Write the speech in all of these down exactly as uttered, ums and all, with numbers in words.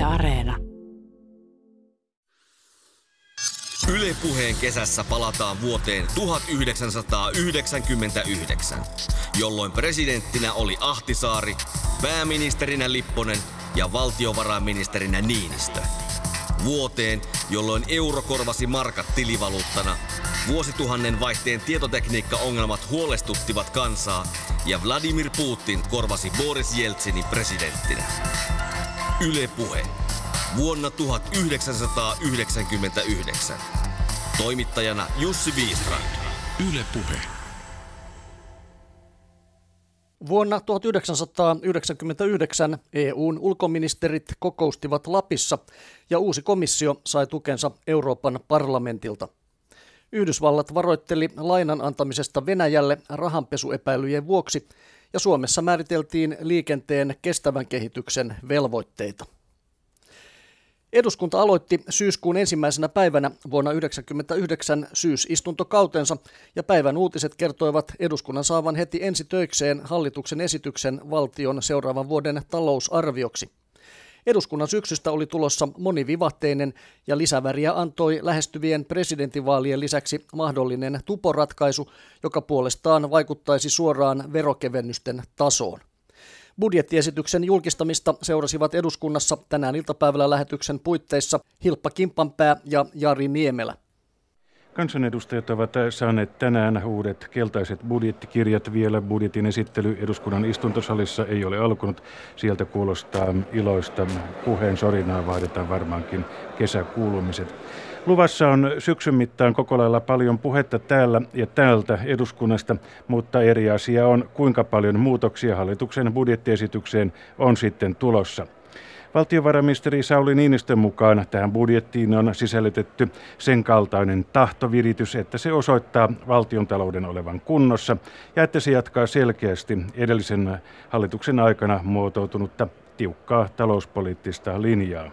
Areena. Yle Puheen kesässä palataan vuoteen tuhatyhdeksänsataayhdeksänkymmentäyhdeksän, jolloin presidenttinä oli Ahtisaari, pääministerinä Lipponen ja valtiovarainministerinä Niinistö. Vuoteen, jolloin euro korvasi markat tilivaluuttana, vuosituhannen vaihteen tietotekniikkaongelmat huolestuttivat kansaa ja Vladimir Putin korvasi Boris Jeltsinin presidenttinä. Yle Puhe. Vuonna tuhatyhdeksänsataayhdeksänkymmentäyhdeksän. Toimittajana Jussi Viistrand. Yle Puhe. Vuonna tuhatyhdeksänsataayhdeksänkymmentäyhdeksän E U:n ulkoministerit kokoustivat Lapissa ja uusi komissio sai tukensa Euroopan parlamentilta. Yhdysvallat varoitteli lainan antamisesta Venäjälle rahanpesuepäilyjen vuoksi ja Suomessa määriteltiin liikenteen kestävän kehityksen velvoitteita. Eduskunta aloitti syyskuun ensimmäisenä päivänä vuonna yhdeksänkymmentäyhdeksän syysistuntokautensa ja päivän uutiset kertoivat eduskunnan saavan heti ensi töikseen hallituksen esityksen valtion seuraavan vuoden talousarvioksi. Eduskunnan syksystä oli tulossa monivivahteinen ja lisäväriä antoi lähestyvien presidentinvaalien lisäksi mahdollinen tuporatkaisu, joka puolestaan vaikuttaisi suoraan verokevennysten tasoon. Budjettiesityksen julkistamista seurasivat eduskunnassa tänään iltapäivällä lähetyksen puitteissa Hilppa Kimpanpää ja Jari Niemelä. Kansanedustajat ovat saaneet tänään uudet keltaiset budjettikirjat. Vielä budjetin esittely eduskunnan istuntosalissa ei ole alkanut. Sieltä kuulostaa iloista puheen sorinaa, vaaditaan varmaankin kesäkuulumiset. Luvassa on syksyn mittaan koko lailla paljon puhetta täällä ja täältä eduskunnasta, mutta eri asia on, kuinka paljon muutoksia hallituksen budjettiesitykseen on sitten tulossa. Valtiovarainministeri Sauli Niinistön mukaan tähän budjettiin on sisällytetty sen kaltainen tahtoviritys, että se osoittaa valtiontalouden olevan kunnossa ja että se jatkaa selkeästi edellisen hallituksen aikana muotoutunutta tiukkaa talouspoliittista linjaa.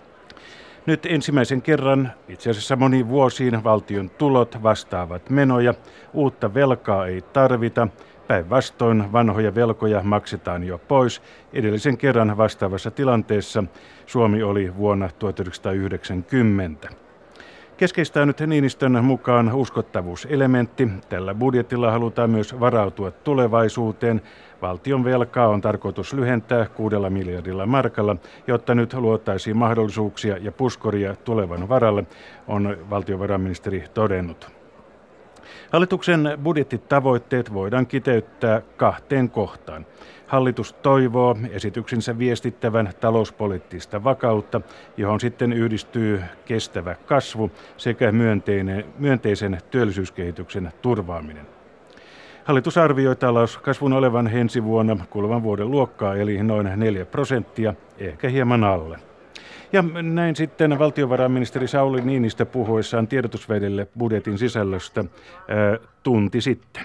Nyt ensimmäisen kerran, itse asiassa moniin vuosiin, valtion tulot vastaavat menoja, uutta velkaa ei tarvita, päinvastoin vanhoja velkoja maksetaan jo pois. Edellisen kerran vastaavassa tilanteessa Suomi oli vuonna tuhatyhdeksänsataayhdeksänkymmentä. Keskeistä on nyt Niinistön mukaan uskottavuuselementti. Tällä budjetilla halutaan myös varautua tulevaisuuteen. Valtion velkaa on tarkoitus lyhentää kuudella miljardilla markalla, jotta nyt luotaisiin mahdollisuuksia ja puskoria tulevan varalle, on valtiovarainministeri todennut. Hallituksen budjettitavoitteet voidaan kiteyttää kahteen kohtaan. Hallitus toivoo esityksensä viestittävän talouspoliittista vakautta, johon sitten yhdistyy kestävä kasvu sekä myönteinen, myönteisen työllisyyskehityksen turvaaminen. Hallitus arvioi talouskasvun olevan ensi vuonna kuluvan vuoden luokkaa, eli noin neljä prosenttia, ehkä hieman alle. Ja näin sitten valtiovarainministeri Sauli Niinistö puhuessaan tiedotusvälineille budjetin sisällöstä ää, tunti sitten.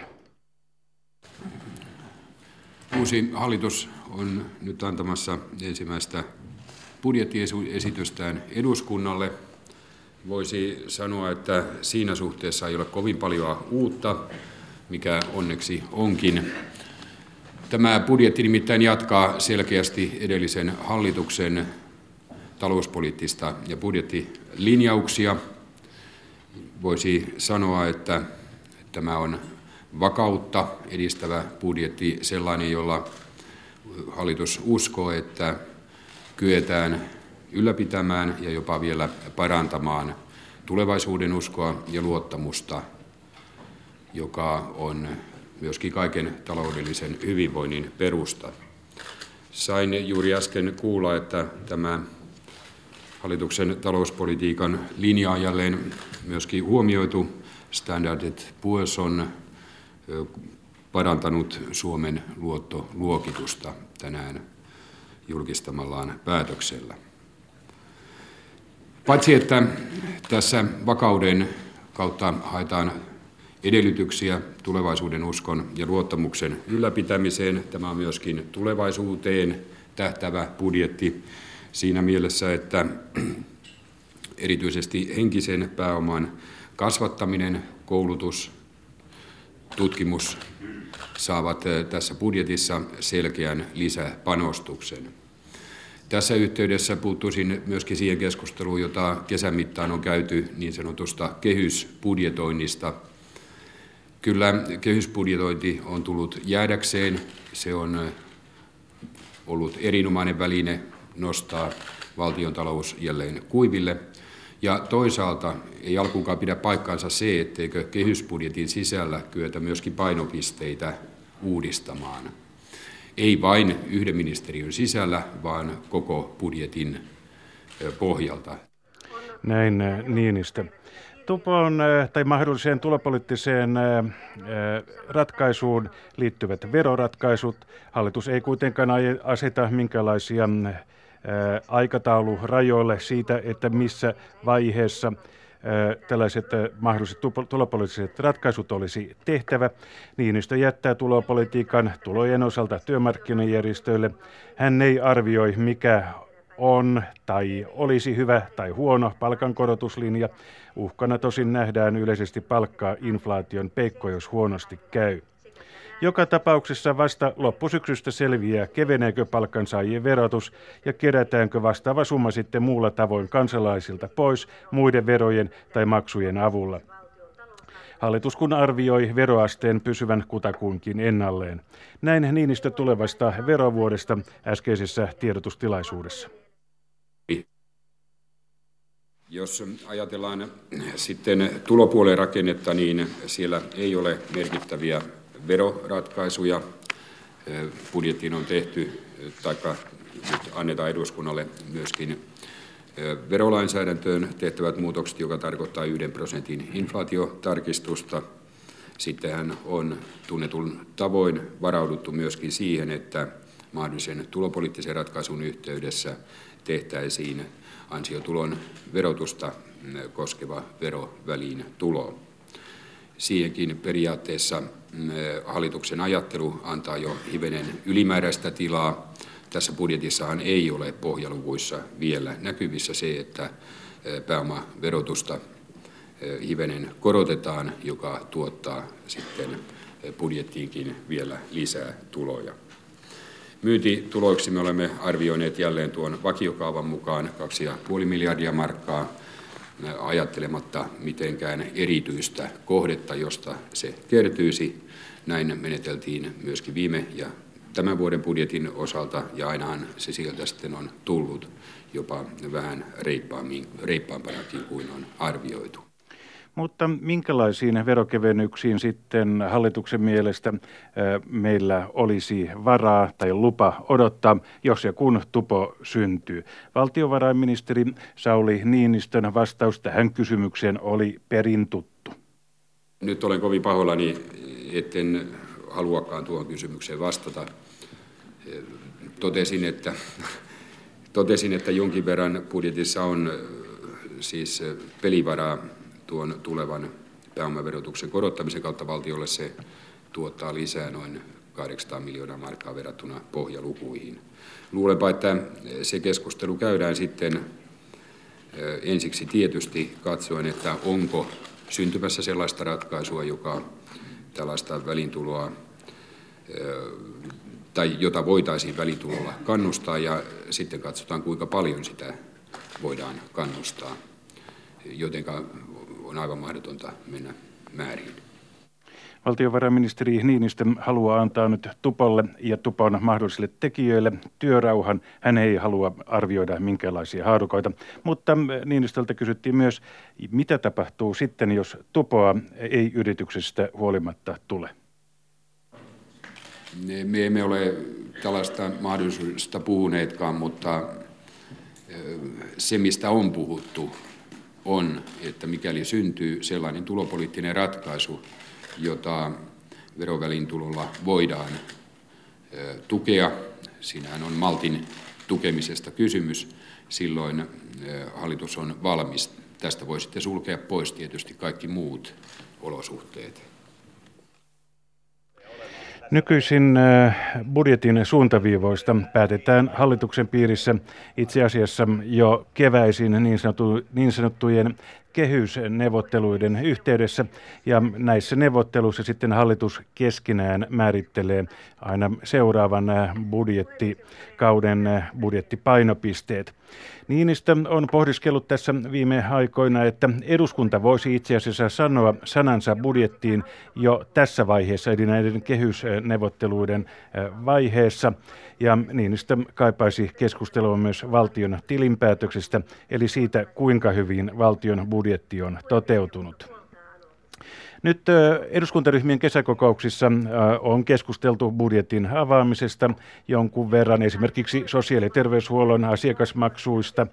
Uusi hallitus on nyt antamassa ensimmäistä budjettiesitystään eduskunnalle. Voisi sanoa, että siinä suhteessa ei ole kovin paljon uutta, mikä onneksi onkin. Tämä budjetti nimittäin jatkaa selkeästi edellisen hallituksen talouspoliittista ja budjettilinjauksia. Voisi sanoa, että tämä on vakautta edistävä budjetti, sellainen, jolla hallitus uskoo, että kyetään ylläpitämään ja jopa vielä parantamaan tulevaisuuden uskoa ja luottamusta, joka on myöskin kaiken taloudellisen hyvinvoinnin perusta. Sain juuri äsken kuulla, että tämä hallituksen talouspolitiikan linja on jälleen myöskin huomioitu. Standard and Poor's on parantanut Suomen luottoluokitusta tänään julkistamallaan päätöksellä. Paitsi että tässä vakauden kautta haetaan edellytyksiä tulevaisuuden uskon ja luottamuksen ylläpitämiseen, tämä on myöskin tulevaisuuteen tähtäävä budjetti siinä mielessä, että erityisesti henkisen pääoman kasvattaminen, koulutus, tutkimus saavat tässä budjetissa selkeän lisäpanostuksen. Tässä yhteydessä puuttuisin myöskin siihen keskusteluun, jota kesän mittaan on käyty niin sanotusta kehysbudjetoinnista. Kyllä kehysbudjetointi on tullut jäädäkseen. Se on ollut erinomainen väline nostaa valtiontalous jälleen kuiville. Ja toisaalta ei alkuunkaan pidä paikkaansa se, etteikö kehysbudjetin sisällä kyetä myöskin painopisteitä uudistamaan. Ei vain yhden ministeriön sisällä, vaan koko budjetin pohjalta. Näin Niinistö. Tupon tai mahdolliseen tulopoliittiseen ratkaisuun liittyvät veroratkaisut. Hallitus ei kuitenkaan aseta minkälaisia aikataulurajoille siitä, että missä vaiheessa tällaiset mahdolliset tulopoliittiset ratkaisut olisi tehtävä. Niinistö jättää tulopolitiikan tulojen osalta työmarkkinajärjestöille. Hän ei arvioi, mikä on tai olisi hyvä tai huono palkankorotuslinja. Uhkana tosin nähdään yleisesti palkkaa inflaation peikko, jos huonosti käy. Joka tapauksessa vasta loppusyksystä selviää, keveneekö palkansaajien verotus ja kerätäänkö vastaava summa sitten muulla tavoin kansalaisilta pois muiden verojen tai maksujen avulla. Hallitus kun arvioi veroasteen pysyvän kutakuinkin ennalleen. Näin Niinistö tulevasta verovuodesta äskeisessä tiedotustilaisuudessa. Jos ajatellaan sitten tulopuolen rakennetta, niin siellä ei ole merkittäviä veroratkaisuja. Budjettiin on tehty, taikka nyt annetaan eduskunnalle myöskin verolainsäädäntöön tehtävät muutokset, joka tarkoittaa yhden prosentin inflaatiotarkistusta. Sittenhän on tunnetun tavoin varauduttu myöskin siihen, että mahdollisen tulopoliittisen ratkaisun yhteydessä tehtäisiin ansiotulon verotusta koskeva veroväliintulo. Siihenkin periaatteessa hallituksen ajattelu antaa jo hivenen ylimääräistä tilaa. Tässä budjetissahan ei ole pohjaluvuissa vielä näkyvissä se, että pääomaverotusta hivenen korotetaan, joka tuottaa sitten budjettiinkin vielä lisää tuloja. Myyntituloiksi me olemme arvioineet jälleen tuon vakiokaavan mukaan kaksi pilkku viisi miljardia markkaa, ajattelematta mitenkään erityistä kohdetta, josta se kertyisi. Näin meneteltiin myöskin viime ja tämän vuoden budjetin osalta, ja ainahan se sieltä sitten on tullut jopa vähän reippaampanakin kuin on arvioitu. Mutta minkälaisiin verokevennyksiin sitten hallituksen mielestä meillä olisi varaa tai lupa odottaa, jos ja kun tupo syntyy? Valtiovarainministeri Sauli Niinistön vastaus tähän kysymykseen oli perin tuttu. Nyt olen kovin pahoillani, etten haluakaan tuohon kysymykseen vastata. Totesin, että, totesin, että jonkin verran budjetissa on siis pelivaraa tuon tulevan pääomaverotuksen korottamisen kautta valtiolle. Se tuottaa lisää noin kahdeksansataa miljoonaa markkaa verrattuna pohjalukuihin. Luulenpa, että se keskustelu käydään sitten ensiksi tietysti katsoen, että onko syntymässä sellaista ratkaisua, joka tällaista välintuloa tai jota voitaisiin välintulolla kannustaa, ja sitten katsotaan, kuinka paljon sitä voidaan kannustaa, jotenka on aivan mahdotonta mennä määriin. Valtiovarainministeri Niinistö haluaa antaa nyt tupolle ja tupon mahdollisille tekijöille työrauhan. Hän ei halua arvioida minkälaisia haarukoita, mutta Niinistöltä kysyttiin myös, mitä tapahtuu sitten, jos tupoa ei yrityksestä huolimatta tule. Me emme ole tällaista mahdollisuudesta puhuneetkaan, mutta se, mistä on puhuttu, on, että mikäli syntyy sellainen tulopoliittinen ratkaisu, jota veroväliintulolla voidaan tukea, siinähän on maltin tukemisesta kysymys, silloin hallitus on valmis. Tästä voi sitten sulkea pois tietysti kaikki muut olosuhteet. Nykyisin budjetin suuntaviivoista päätetään hallituksen piirissä itse asiassa jo keväisin niin, sanottu, niin sanottujen kehysneuvotteluiden yhteydessä, ja näissä neuvotteluissa sitten hallitus keskenään määrittelee aina seuraavan budjettikauden budjettipainopisteet. Niinistö on pohdiskellut tässä viime aikoina, että eduskunta voisi itse asiassa sanoa sanansa budjettiin jo tässä vaiheessa, eli näiden kehysneuvotteluiden vaiheessa. Ja Niinistö kaipaisi keskustelua myös valtion tilinpäätöksestä, eli siitä, kuinka hyvin valtion budjetti on toteutunut. Nyt eduskuntaryhmien kesäkokouksissa on keskusteltu budjetin avaamisesta jonkun verran, esimerkiksi sosiaali- ja terveyshuollon asiakasmaksuista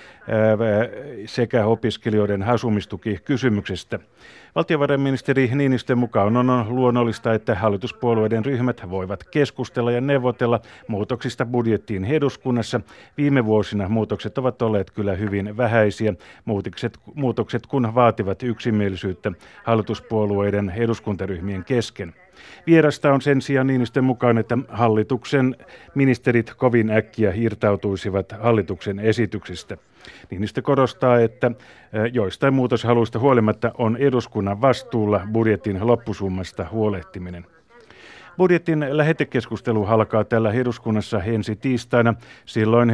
sekä opiskelijoiden asumistukikysymyksestä. Valtiovarainministeri Niinistön mukaan on luonnollista, että hallituspuolueiden ryhmät voivat keskustella ja neuvotella muutoksista budjettiin eduskunnassa. Viime vuosina muutokset ovat olleet kyllä hyvin vähäisiä. Muutokset, muutokset kun vaativat yksimielisyyttä hallituspuolueiden eduskuntaryhmien kesken. Vierasta on sen sijaan Niinistön mukaan, että hallituksen ministerit kovin äkkiä irtautuisivat hallituksen esityksistä. Niinistö korostaa, että joistain muutoshaluista huolimatta on eduskunnan vastuulla budjetin loppusummasta huolehtiminen. Budjetin lähetekeskustelu alkaa tällä eduskunnassa ensi tiistaina. Silloin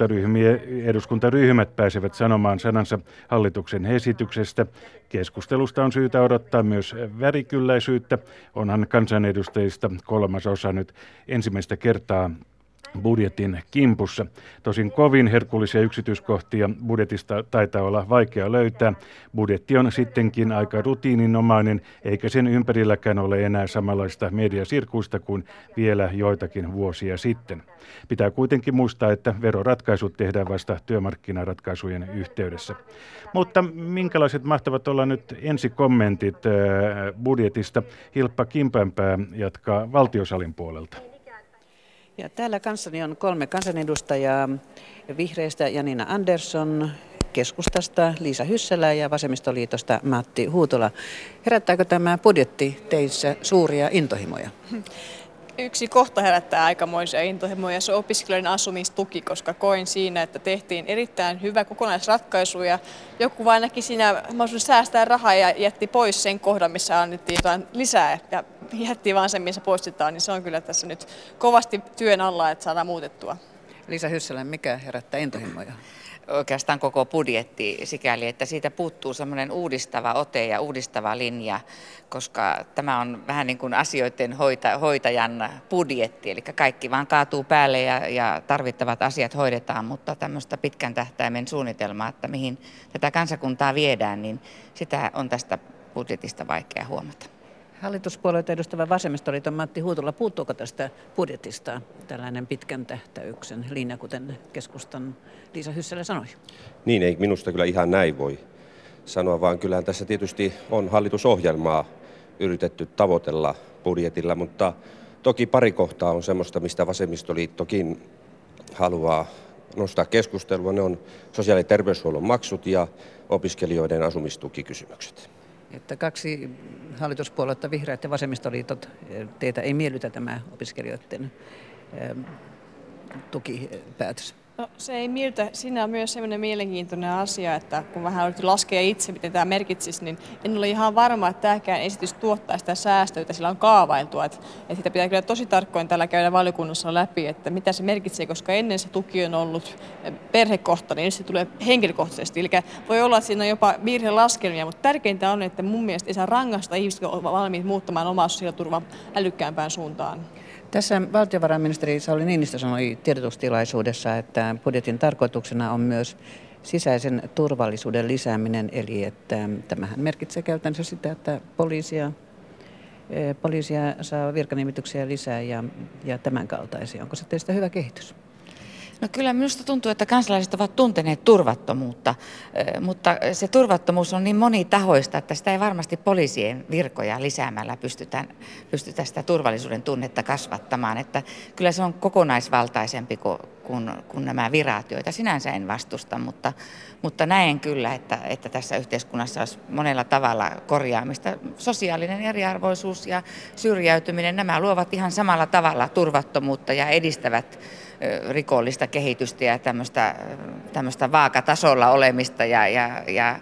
eduskuntaryhmät pääsevät sanomaan sanansa hallituksen esityksestä. Keskustelusta on syytä odottaa myös värikylläisyyttä. Onhan kansanedustajista kolmas osa nyt ensimmäistä kertaa budjetin kimpussa. Tosin kovin herkullisia yksityiskohtia budjetista taitaa olla vaikea löytää. Budjetti on sittenkin aika rutiininomainen, eikä sen ympärilläkään ole enää samanlaista mediasirkuista kuin vielä joitakin vuosia sitten. Pitää kuitenkin muistaa, että veroratkaisut tehdään vasta työmarkkinaratkaisujen yhteydessä. Mutta minkälaiset mahtavat olla nyt ensikommentit budjetista? Hilppa Kimpäänpää jatkaa valtiosalin puolelta. Ja täällä kanssani on kolme kansanedustajaa, Vihreistä Janina Andersson, Keskustasta Liisa Hyssälä ja Vasemmistoliitosta Matti Huutola. Herättääkö tämä budjetti teissä suuria intohimoja? Yksi kohta herättää aikamoisia intohimoja, se on opiskelijoiden asumistuki, koska koin siinä, että tehtiin erittäin hyvä kokonaisratkaisu ja joku vain näki siinä mahdollisuus säästää rahaa ja jätti pois sen kohdan, missä annettiin jotain lisää ja jätti vaan sen, missä poistetaan, niin se on kyllä tässä nyt kovasti työn alla, että saadaan muutettua. Liisa Hyssälä, mikä herättää intohimoja? Oikeastaan koko budjetti sikäli, että siitä puuttuu semmoinen uudistava ote ja uudistava linja, koska tämä on vähän niin kuin asioiden hoita, hoitajan budjetti, eli kaikki vaan kaatuu päälle ja, ja tarvittavat asiat hoidetaan, mutta tämmöistä pitkän tähtäimen suunnitelmaa, että mihin tätä kansakuntaa viedään, niin sitä on tästä budjetista vaikea huomata. Hallituspuolueita edustava Vasemmistoliiton Matti Huutola, puuttuuko tästä budjetista tällainen pitkän tähtäyksen linja, kuten keskustan Liisa Hyssälä sanoi? Niin, ei minusta kyllä ihan näin voi sanoa, vaan kyllähän tässä tietysti on hallitusohjelmaa yritetty tavoitella budjetilla, mutta toki pari kohtaa on semmoista, mistä Vasemmistoliittokin haluaa nostaa keskustelua. Ne on sosiaali- ja terveyshuollon maksut ja opiskelijoiden asumistukikysymykset. Että kaksi hallituspuoluetta, Vihreät ja Vasemmistoliitot, teitä ei miellytä tämä opiskelijoiden tukipäätös? No, se ei mieltä. Siinä on myös sellainen mielenkiintoinen asia, että kun vähän yritin laskea itse, miten tämä merkitsisi, niin en ole ihan varma, että tämäkään esitys tuottaa sitä säästöä, jota sillä on kaavailtua. Että, että sitä pitää kyllä tosi tarkkoin tällä käydä valiokunnassa läpi, että mitä se merkitsee, koska ennen se tuki on ollut perhekohtainen, niin se tulee henkilökohtaisesti. Eli voi olla, että siinä on jopa virhelaskelmia, mutta tärkeintä on, että mun mielestä ei saa rangaista ihmiset, jotka ovat valmiit muuttamaan omaa sosiaaliturvaa älykkäämpään suuntaan. Tässä valtiovarainministeri Sauli Niinistö sanoi tiedotustilaisuudessa, että budjetin tarkoituksena on myös sisäisen turvallisuuden lisääminen, eli että tämähän merkitsee käytännössä sitä, että poliisia, poliisia saa virkanimityksiä lisää ja, ja tämän kaltaisia. Onko se teistä hyvä kehitys? No kyllä minusta tuntuu, että kansalaiset ovat tunteneet turvattomuutta, mutta se turvattomuus on niin monitahoista, että sitä ei varmasti poliisien virkoja lisäämällä pystytä, pystytä sitä turvallisuuden tunnetta kasvattamaan. Että kyllä se on kokonaisvaltaisempi kuin, kuin, kuin nämä virat, joita sinänsä en vastusta, mutta, mutta näen kyllä, että, että tässä yhteiskunnassa olisi monella tavalla korjaamista. Sosiaalinen eriarvoisuus ja syrjäytyminen, nämä luovat ihan samalla tavalla turvattomuutta ja edistävät rikollista kehitystä ja tämmöistä, tämmöistä vaakatasolla olemista ja, ja, ja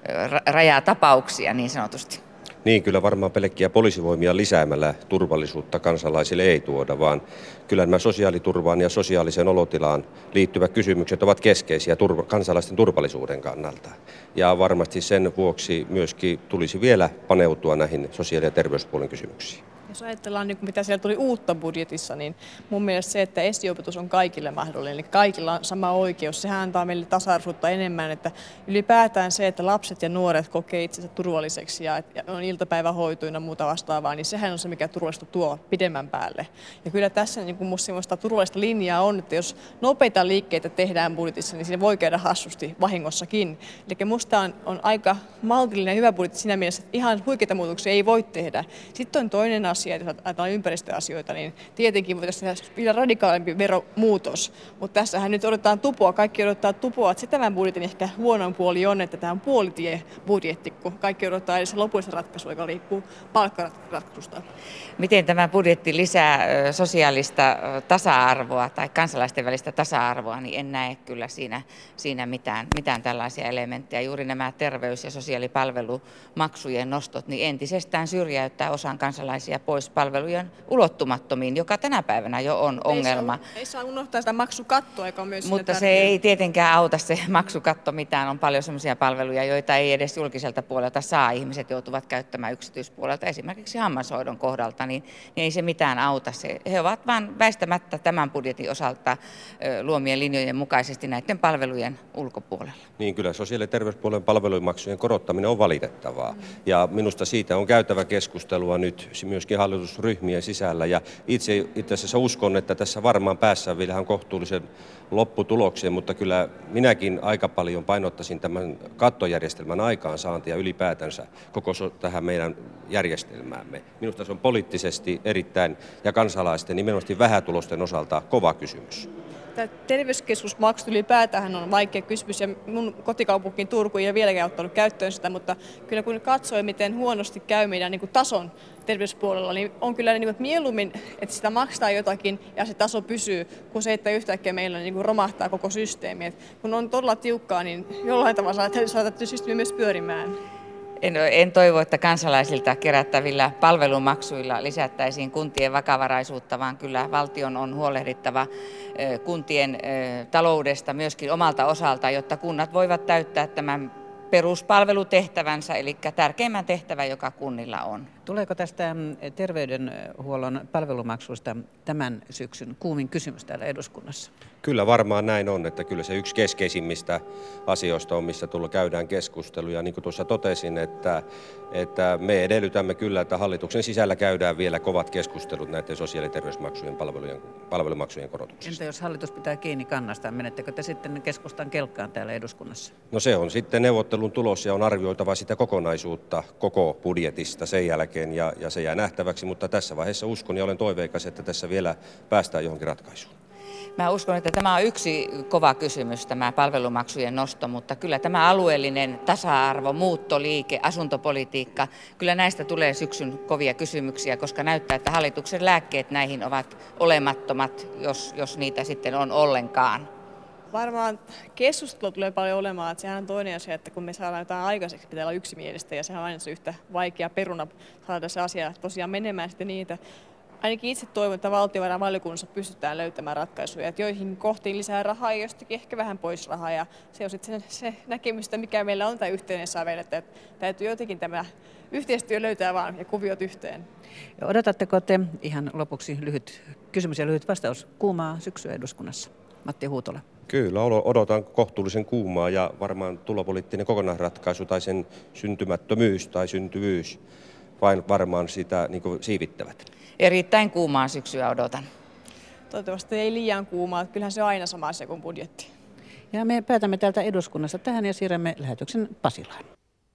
rajatapauksia niin sanotusti. Niin, kyllä varmaan pelkkiä poliisivoimia lisäämällä turvallisuutta kansalaisille ei tuoda, vaan kyllä nämä sosiaaliturvaan ja sosiaaliseen olotilaan liittyvät kysymykset ovat keskeisiä turva, kansalaisten turvallisuuden kannalta. Ja varmasti sen vuoksi myöskin tulisi vielä paneutua näihin sosiaali- ja terveyspuolen kysymyksiin. Jos ajatellaan, niin mitä siellä tuli uutta budjetissa, niin mun mielestä se, että esiopetus on kaikille mahdollinen, eli kaikilla on sama oikeus, sehän antaa meille tasa-arvoisuutta enemmän, että ylipäätään se, että lapset ja nuoret kokee itsensä turvalliseksi ja on iltapäivähoitoina ja muuta vastaavaa, niin sehän on se, mikä turvallista tuo pidemmän päälle. Ja kyllä tässä niin kuin musta semmoista turvallista linjaa on, että jos nopeita liikkeitä tehdään budjetissa, niin siinä voi käydä hassusti vahingossakin. Eli musta on, on aika maltillinen ja hyvä budjetti siinä mielessä, että ihan huikeita muutoksia ei voi tehdä. Sitten on toinen asia, jos ajatellaan ympäristöasioita, niin tietenkin voitaisiin tehdä vielä radikaalimpi veromuutos. Mutta tässähän nyt odotetaan tupoa, kaikki odottaa tupoa. Että se tämän budjetin ehkä huonoin puoli on, että tämä on puolitie-budjetti, kun kaikki odottaa edes lopullista ratkaisua, joka liikkuu palkkaratkaisusta. Miten tämä budjetti lisää sosiaalista tasa-arvoa tai kansalaisten välistä tasa-arvoa, niin en näe kyllä siinä, siinä mitään, mitään tällaisia elementtejä. Juuri nämä terveys- ja sosiaalipalvelumaksujen nostot niin entisestään syrjäyttää osan kansalaisia pois palvelujen ulottumattomiin, joka tänä päivänä jo on ongelma. Ei saa, ei saa unohtaa sitä maksukattoa, joka on myös Mutta se ei tietenkään auta se maksukatto mitään. On paljon sellaisia palveluja, joita ei edes julkiselta puolelta saa. Ihmiset joutuvat käyttämään yksityispuolelta, esimerkiksi hammashoidon kohdalta, niin, niin ei se mitään auta. Se, he ovat vain väistämättä tämän budjetin osalta ö, luomien linjojen mukaisesti näiden palvelujen ulkopuolella. Niin kyllä sosiaali- ja terveyspuolen palvelumaksujen korottaminen on valitettavaa. Mm. Ja minusta siitä on käytävä keskustelua nyt myöskin hallitusryhmien sisällä. Ja itse itse asiassa uskon, että tässä varmaan päässään vielä ihan kohtuullisen lopputulokseen, mutta kyllä minäkin aika paljon painottaisin tämän kattojärjestelmän aikaansaantia ylipäätänsä koko so- tähän meidän järjestelmäämme. Minusta se on poliittisesti erittäin ja kansalaisten nimenomaan vähätulosten osalta kova kysymys. Tämä terveyskeskusmaksut ylipäätään on vaikea kysymys ja mun kotikaupunkiin Turku ei ole vieläkään ottanut käyttöön sitä, mutta kyllä kun katsoo, miten huonosti käy meidän niin kuin tason terveyspuolella, niin on kyllä niin kuin, että mieluummin, että sitä maksaa jotakin ja se taso pysyy, kuin se, että yhtäkkiä meillä niin kuin romahtaa koko systeemi. Et kun on todella tiukkaa, niin jollain tavalla saattaa systeemi myös pyörimään. En, en toivo, että kansalaisilta kerättävillä palvelumaksuilla lisättäisiin kuntien vakavaraisuutta, vaan kyllä valtion on huolehdittava kuntien taloudesta myöskin omalta osalta, jotta kunnat voivat täyttää tämän peruspalvelutehtävänsä, eli tärkeimmän tehtävän, joka kunnilla on. Tuleeko tästä terveydenhuollon palvelumaksusta tämän syksyn kuumin kysymys täällä eduskunnassa? Kyllä varmaan näin on, että kyllä se yksi keskeisimmistä asioista on, missä tulla käydään keskusteluja. Niin kuin tuossa totesin, että, että me edellytämme kyllä, että hallituksen sisällä käydään vielä kovat keskustelut näiden sosiaali- ja terveysmaksujen palvelujen, palvelumaksujen korotuksesta. Entä jos hallitus pitää kiinni kannastaan, menettekö te sitten keskustan kelkkaan täällä eduskunnassa? No se on sitten neuvottelun tulos ja on arvioitava sitä kokonaisuutta koko budjetista sen jälkeen ja, ja se jää nähtäväksi, mutta tässä vaiheessa uskon ja olen toiveikas, että tässä vielä päästään johonkin ratkaisuun. Mä uskon, että tämä on yksi kova kysymys, tämä palvelumaksujen nosto, mutta kyllä tämä alueellinen tasa-arvo, muuttoliike, asuntopolitiikka, kyllä näistä tulee syksyn kovia kysymyksiä, koska näyttää, että hallituksen lääkkeet näihin ovat olemattomat, jos, jos niitä sitten on ollenkaan. Varmaan keskustelu tulee paljon olemaan, että sehän on toinen asia, että kun me saadaan jotain aikaiseksi, pitää olla yksimielistä ja sehän on aina se yhtä vaikea peruna saada se asia tosiaan menemään sitten niitä. Ainakin itse toivon, että valtiovarainvaliokunnassa pystytään löytämään ratkaisuja, että joihin kohtiin lisää rahaa ja jostakin ehkä vähän pois rahaa. Ja se on sitten se, se näkemys, mikä meillä on tämä yhteinen sävel, että täytyy jotenkin tämä yhteistyö löytää vaan ja kuviot yhteen. Ja odotatteko te, ihan lopuksi lyhyt kysymys ja lyhyt vastaus, kuumaa syksyä eduskunnassa? Matti Huutola. Kyllä, odotan kohtuullisen kuumaa ja varmaan tulopoliittinen kokonaisratkaisu tai sen syntymättömyys tai syntyvyys vain varmaan sitä niin kuin siivittävät. Erittäin kuumaa syksyä odotan. Toivottavasti ei liian kuumaa, kyllähän se on aina sama asia kuin budjetti. Ja me päätämme täältä eduskunnassa tähän ja siirrämme lähetyksen Pasilaan.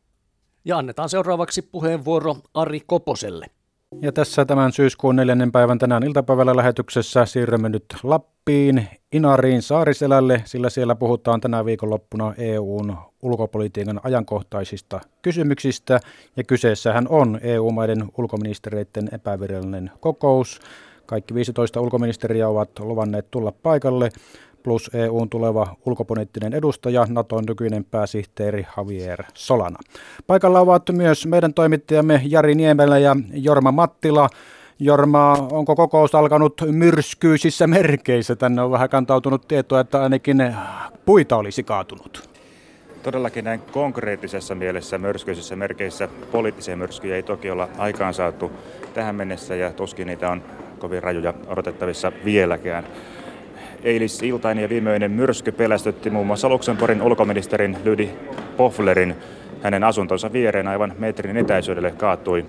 Ja annetaan seuraavaksi puheenvuoro Ari Koposelle. Ja tässä tämän syyskuun neljännen päivän tänään iltapäivällä lähetyksessä siirrymme nyt Lappiin, Inariin, Saariselälle, sillä siellä puhutaan tänä viikonloppuna E U:n ulkopolitiikan ajankohtaisista kysymyksistä. Ja kyseessähän on E U-maiden ulkoministereiden epävirallinen kokous. Kaikki viisitoista ulkoministeriä ovat luvanneet tulla paikalle, plus E U:n tuleva ulkopoliittinen edustaja, Naton nykyinen pääsihteeri Javier Solana. Paikalla ovat myös meidän toimittajamme Jari Niemelä ja Jorma Mattila. Jorma, onko kokous alkanut myrskyisissä merkeissä? Tänne on vähän kantautunut tietoa, että ainakin puita olisi kaatunut. Todellakin näin konkreettisessa mielessä myrskyisissä merkeissä poliittisia myrskyjä ei toki olla aikaan saatu tähän mennessä ja tuskin niitä on kovin rajuja odotettavissa vieläkään. Eilisiltainen ja viimeinen myrsky pelästytti muun muassa Luxemburgin ulkoministerin Lydi Poflerin. Hänen asuntonsa viereen aivan metrin etäisyydelle kaatui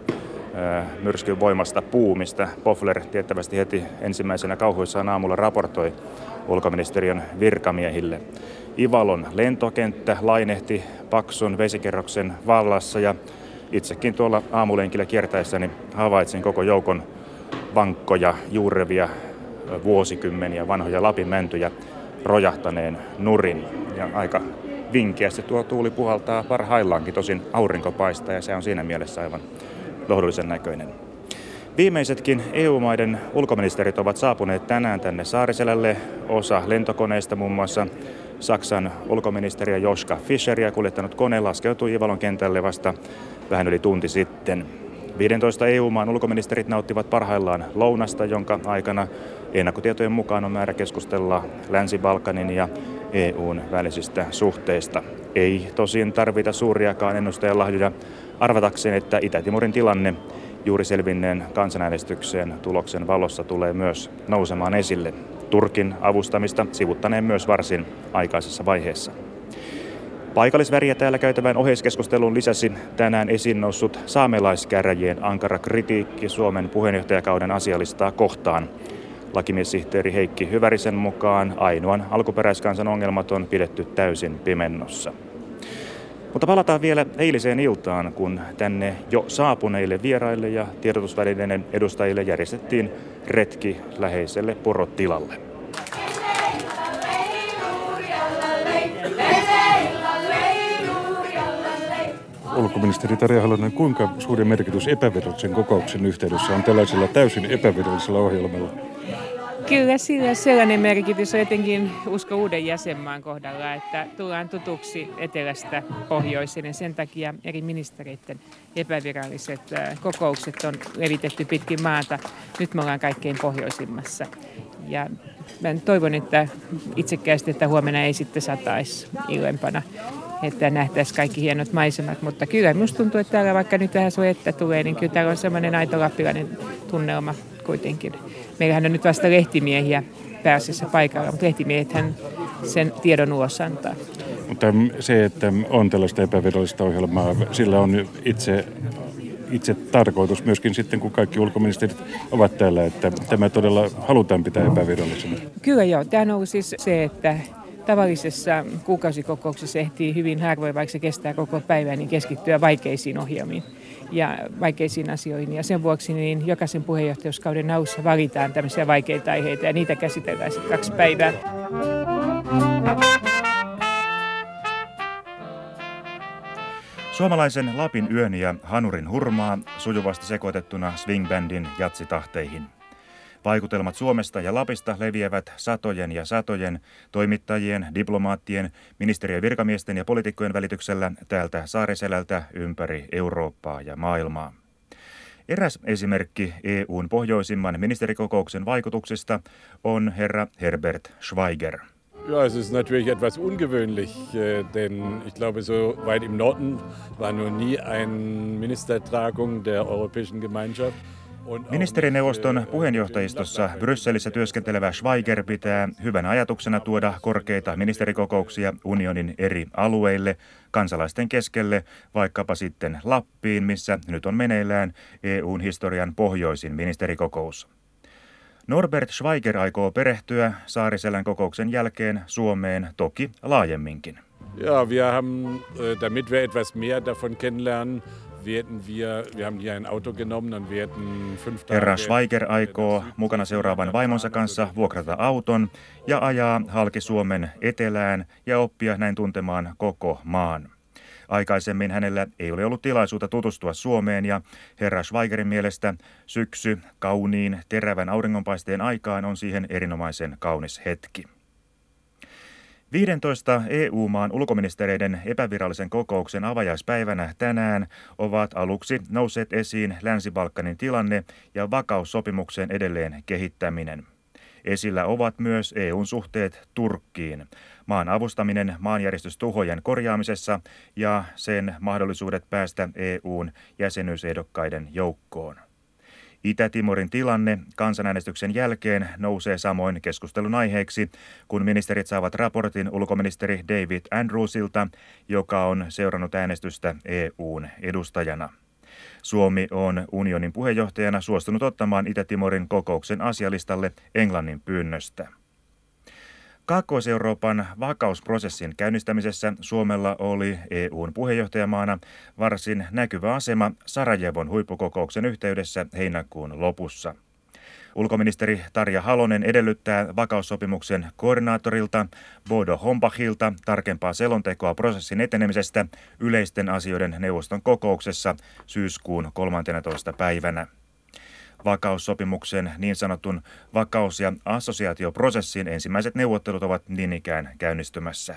myrskyn voimasta puumista. Pofler tiettävästi heti ensimmäisenä kauhuissaan aamulla raportoi ulkoministeriön virkamiehille. Ivalon lentokenttä lainehti paksun vesikerroksen vallassa ja itsekin tuolla aamulenkillä kiertäessäni havaitsin koko joukon vankkoja, juurevia, vuosikymmeniä vanhoja lapinmäntyjä rojahtaneen nurin. Ja aika vinkeästi tuo tuuli puhaltaa parhaillaankin, tosin aurinko paistaa ja se on siinä mielessä aivan lohdullisen näköinen. Viimeisetkin E U-maiden ulkoministerit ovat saapuneet tänään tänne Saariselälle. Osa lentokoneista, muun muassa Saksan ulkoministeri Joschka Fischeria kuljettanut kone laskeutui Ivalon kentälle vasta vähän yli tunti sitten. viisitoista E U-maan ulkoministerit nauttivat parhaillaan lounasta, jonka aikana ennakkotietojen mukaan on määrä keskustella Länsi-Balkanin ja E U:n välisistä suhteista. Ei tosin tarvita suuriakaan ennustajalahjoja arvatakseen, että Itä-Timorin tilanne juuri selvinneen kansanäänestykseen tuloksen valossa tulee myös nousemaan esille. Turkin avustamista sivuttaneen myös varsin aikaisessa vaiheessa. Paikallisväriä täällä käytävän oheiskeskustelun lisäsi tänään esiin noussut saamelaiskäräjien ankara kritiikki Suomen puheenjohtajakauden asialistaa kohtaan. Lakimiessihteeri Heikki Hyvärisen mukaan ainoan alkuperäiskansan ongelmat on pidetty täysin pimennossa. Mutta palataan vielä eiliseen iltaan, kun tänne jo saapuneille vieraille ja tiedotusvälineiden edustajille järjestettiin retki läheiselle porotilalle. Ulkoministeri Tarja Halonen, kuinka suuri merkitys epävirallisen kokouksen yhteydessä on tällaisella täysin epävirallisella ohjelmalla? Kyllä sillä sellainen merkitys on etenkin usko uuden jäsenmaan kohdalla, että tullaan tutuksi etelästä pohjoiseen ja sen takia eri ministereiden epäviralliset kokoukset on levitetty pitkin maata. Nyt me ollaan kaikkein pohjoisimmassa ja mä toivon, että itsekkäästi, että huomenna ei sitten sataisi illempana, että nähtäisiin kaikki hienot maisemat, mutta kyllä minusta tuntuu, että täällä vaikka nyt vähän suojetta tulee, niin kyllä täällä on semmoinen aito lappilainen tunnelma kuitenkin. Meillähän on nyt vasta lehtimiehiä pääasiassa paikalla, mutta lehtimiehethän sen tiedon ulos antaa. Mutta se, että on tällaista epävirallista ohjelmaa, sillä on itse, itse tarkoitus myöskin sitten, kun kaikki ulkoministerit ovat täällä, että tämä todella halutaan pitää epävirallisena. Kyllä joo. Tämä on ollut siis se, että tavallisessa kuukausikokouksessa ehtii hyvin harvoin, vaikka se kestää koko päivän, niin keskittyä vaikeisiin ohjelmiin ja vaikeisiin asioihin. Ja sen vuoksi niin jokaisen puheenjohtajuuskauden alussa valitaan tämmöisiä vaikeita aiheita ja niitä käsitellään sitten kaksi päivää. Suomalaisen Lapin yön ja hanurin hurmaa sujuvasti sekoitettuna swingbändin jatsitahteihin. Vaikutelmat Suomesta ja Lapista leviävät satojen ja satojen toimittajien, diplomaattien, ministeriön virkamiesten ja poliitikkojen välityksellä täältä Saariselältä ympäri Eurooppaa ja maailmaa. Eräs esimerkki E U:n pohjoisimman ministerikokouksen vaikutuksista on herra Herbert Schweiger. Ja, es ist natürlich etwas ungewöhnlich, denn ich glaube, so weit im Norden war noch nie eine Ministertagung der Europäischen Gemeinschaft. Ministerineuvoston puheenjohtajistossa Brysselissä työskentelevä Schweiger pitää hyvän ajatuksena tuoda korkeita ministerikokouksia unionin eri alueille, kansalaisten keskelle, vaikkapa sitten Lappiin, missä nyt on meneillään E U:n historian pohjoisin ministerikokous. Norbert Schweiger aikoo perehtyä Saariselän kokouksen jälkeen Suomeen toki laajemminkin. Ja, wir haben, damit wir etwas mehr davon kennenlernen, werden wir, wir haben hier ein Auto genommen und werden fünf Tage... Herra Schweiger aikoo mukana seuraavan vaimonsa kanssa vuokrata auton ja ajaa halki Suomen etelään ja oppia näin tuntemaan koko maan. Aikaisemmin hänellä ei ole ollut tilaisuutta tutustua Suomeen ja herra Schweigerin mielestä syksy kauniin terävän auringonpaisteen aikaan on siihen erinomaisen kaunis hetki. viidentoista E U-maan ulkoministereiden epävirallisen kokouksen avajaispäivänä tänään ovat aluksi nousseet esiin Länsi-Balkanin tilanne ja vakaussopimuksen edelleen kehittäminen. Esillä ovat myös E U:n suhteet Turkkiin, maan avustaminen maanjäristystuhojen korjaamisessa ja sen mahdollisuudet päästä E U:n jäsenyysehdokkaiden joukkoon. Itä-Timorin tilanne kansanäänestyksen jälkeen nousee samoin keskustelun aiheeksi, kun ministerit saavat raportin ulkoministeri David Andrewsilta, joka on seurannut äänestystä E U:n edustajana. Suomi on unionin puheenjohtajana suostunut ottamaan Itä-Timorin kokouksen asialistalle Englannin pyynnöstä. Kaakkois-Euroopan vakausprosessin käynnistämisessä Suomella oli E U:n puheenjohtajamaana varsin näkyvä asema Sarajevon huippukokouksen yhteydessä heinäkuun lopussa. Ulkoministeri Tarja Halonen edellyttää vakaussopimuksen koordinaattorilta Bodo Hombachilta tarkempaa selontekoa prosessin etenemisestä yleisten asioiden neuvoston kokouksessa syyskuun kolmanteenatoista päivänä. Vakaussopimuksen niin sanotun vakaus- ja assosiaatioprosessin ensimmäiset neuvottelut ovat niin ikään käynnistymässä.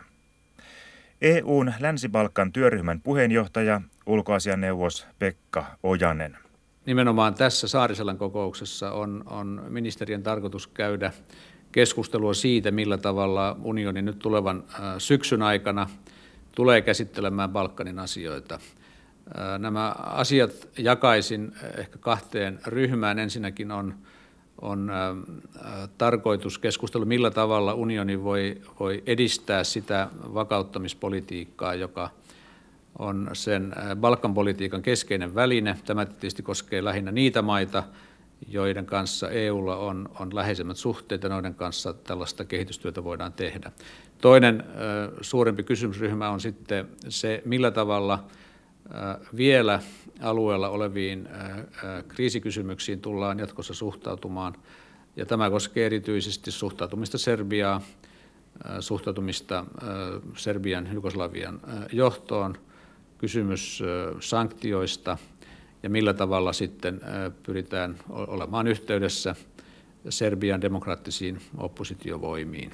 E U:n Länsi-Balkan työryhmän puheenjohtaja, ulkoasianneuvos Pekka Ojanen. Nimenomaan tässä Saariselän kokouksessa on, on ministerien tarkoitus käydä keskustelua siitä, millä tavalla unioni nyt tulevan syksyn aikana tulee käsittelemään Balkanin asioita. Nämä asiat jakaisin ehkä kahteen ryhmään. Ensinnäkin on, on tarkoitus keskustella, millä tavalla unioni voi, voi edistää sitä vakauttamispolitiikkaa, joka on sen Balkan-politiikan keskeinen väline. Tämä tietysti koskee lähinnä niitä maita, joiden kanssa E U:lla on, on läheisemmät suhteet ja noiden kanssa tällaista kehitystyötä voidaan tehdä. Toinen suurempi kysymysryhmä on sitten se, millä tavalla vielä alueella oleviin kriisikysymyksiin tullaan jatkossa suhtautumaan. Ja tämä koskee erityisesti suhtautumista Serbiaan, suhtautumista Serbian Jugoslavian johtoon, kysymys sanktioista ja millä tavalla sitten pyritään olemaan yhteydessä Serbian demokraattisiin oppositiovoimiin.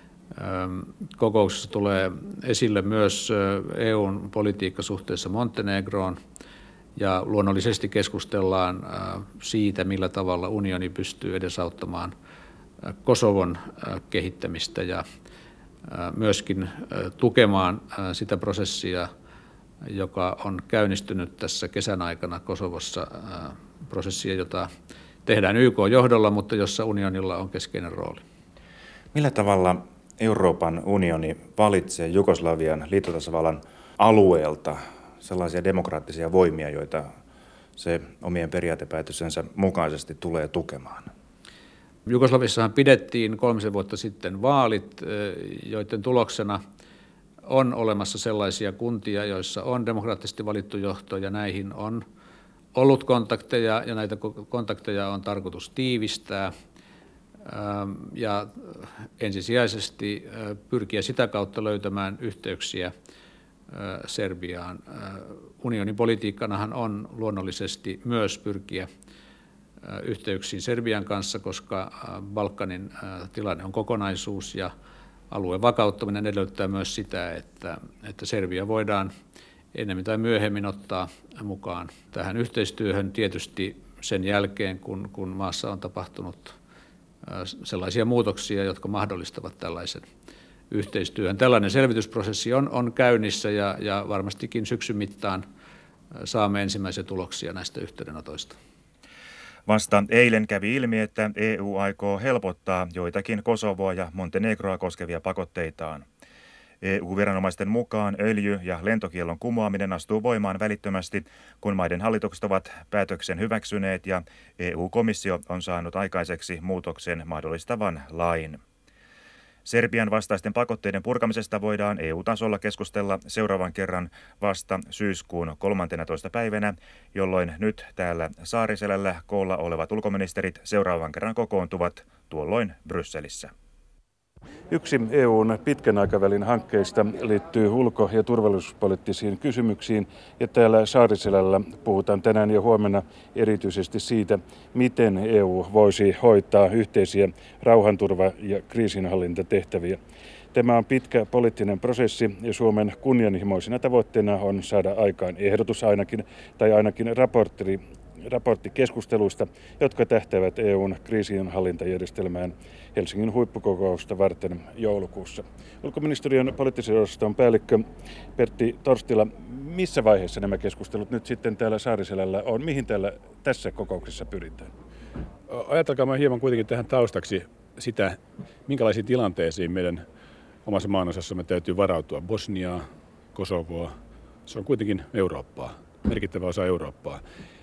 Kokouksessa tulee esille myös E U:n politiikka suhteessa Montenegroon ja luonnollisesti keskustellaan siitä, millä tavalla unioni pystyy edesauttamaan Kosovon kehittämistä ja myöskin tukemaan sitä prosessia, joka on käynnistynyt tässä kesän aikana Kosovossa, prosessia, jota tehdään Y K-johdolla, mutta jossa unionilla on keskeinen rooli. Millä tavalla Euroopan unioni valitsee Jugoslavian liittotasavallan alueelta sellaisia demokraattisia voimia, joita se omien periaatepäätöksensä mukaisesti tulee tukemaan? Jugoslavissahan pidettiin kolmisen vuotta sitten vaalit, joiden tuloksena on olemassa sellaisia kuntia, joissa on demokraattisesti valittu johto ja näihin on ollut kontakteja ja näitä kontakteja on tarkoitus tiivistää ja ensisijaisesti pyrkiä sitä kautta löytämään yhteyksiä Serbiaan. Unionin politiikkanahan on luonnollisesti myös pyrkiä yhteyksiin Serbian kanssa, koska Balkanin tilanne on kokonaisuus ja alueen vakauttaminen edellyttää myös sitä, että, että Serbia voidaan ennemmin tai myöhemmin ottaa mukaan tähän yhteistyöhön tietysti sen jälkeen, kun, kun maassa on tapahtunut sellaisia muutoksia, jotka mahdollistavat tällaisen yhteistyön. Tällainen selvitysprosessi on, on käynnissä ja, ja varmastikin syksyn mittaan saamme ensimmäisiä tuloksia näistä yhteydenotoista. Vasta eilen kävi ilmi, että E U aikoo helpottaa joitakin Kosovoa ja Montenegroa koskevia pakotteitaan. E U-viranomaisten mukaan öljy- ja lentokiellon kumoaminen astuu voimaan välittömästi, kun maiden hallitukset ovat päätöksen hyväksyneet ja E U-komissio on saanut aikaiseksi muutoksen mahdollistavan lain. Serbian vastaisten pakotteiden purkamisesta voidaan E U-tasolla keskustella seuraavan kerran vasta syyskuun kolmanteenatoista päivänä, jolloin nyt täällä Saariselällä koolla olevat ulkoministerit seuraavan kerran kokoontuvat tuolloin Brysselissä. Yksi E U:n pitkän aikavälin hankkeista liittyy ulko- ja turvallisuuspoliittisiin kysymyksiin, ja täällä Saariselällä puhutaan tänään ja huomenna erityisesti siitä, miten E U voisi hoitaa yhteisiä rauhanturva- ja kriisinhallintatehtäviä. Tämä on pitkä poliittinen prosessi ja Suomen kunnianhimoisena tavoitteena on saada aikaan ehdotus ainakin tai ainakin raportti, raportti keskusteluista, jotka tähtäävät E U:n kriisinhallintajärjestelmään Helsingin huippukokousta varten joulukuussa. Ulkoministeriön poliittisen osaston päällikkö Pertti Torstila, missä vaiheessa nämä keskustelut nyt sitten täällä Saariselällä on? Mihin täällä tässä kokouksessa pyritään? Ajatelkaa hieman kuitenkin tähän taustaksi sitä, minkälaisiin tilanteisiin meidän omassa maanosassamme täytyy varautua. Bosniaa, Kosovoa, se on kuitenkin Eurooppaa, merkittävä osa Eurooppaa.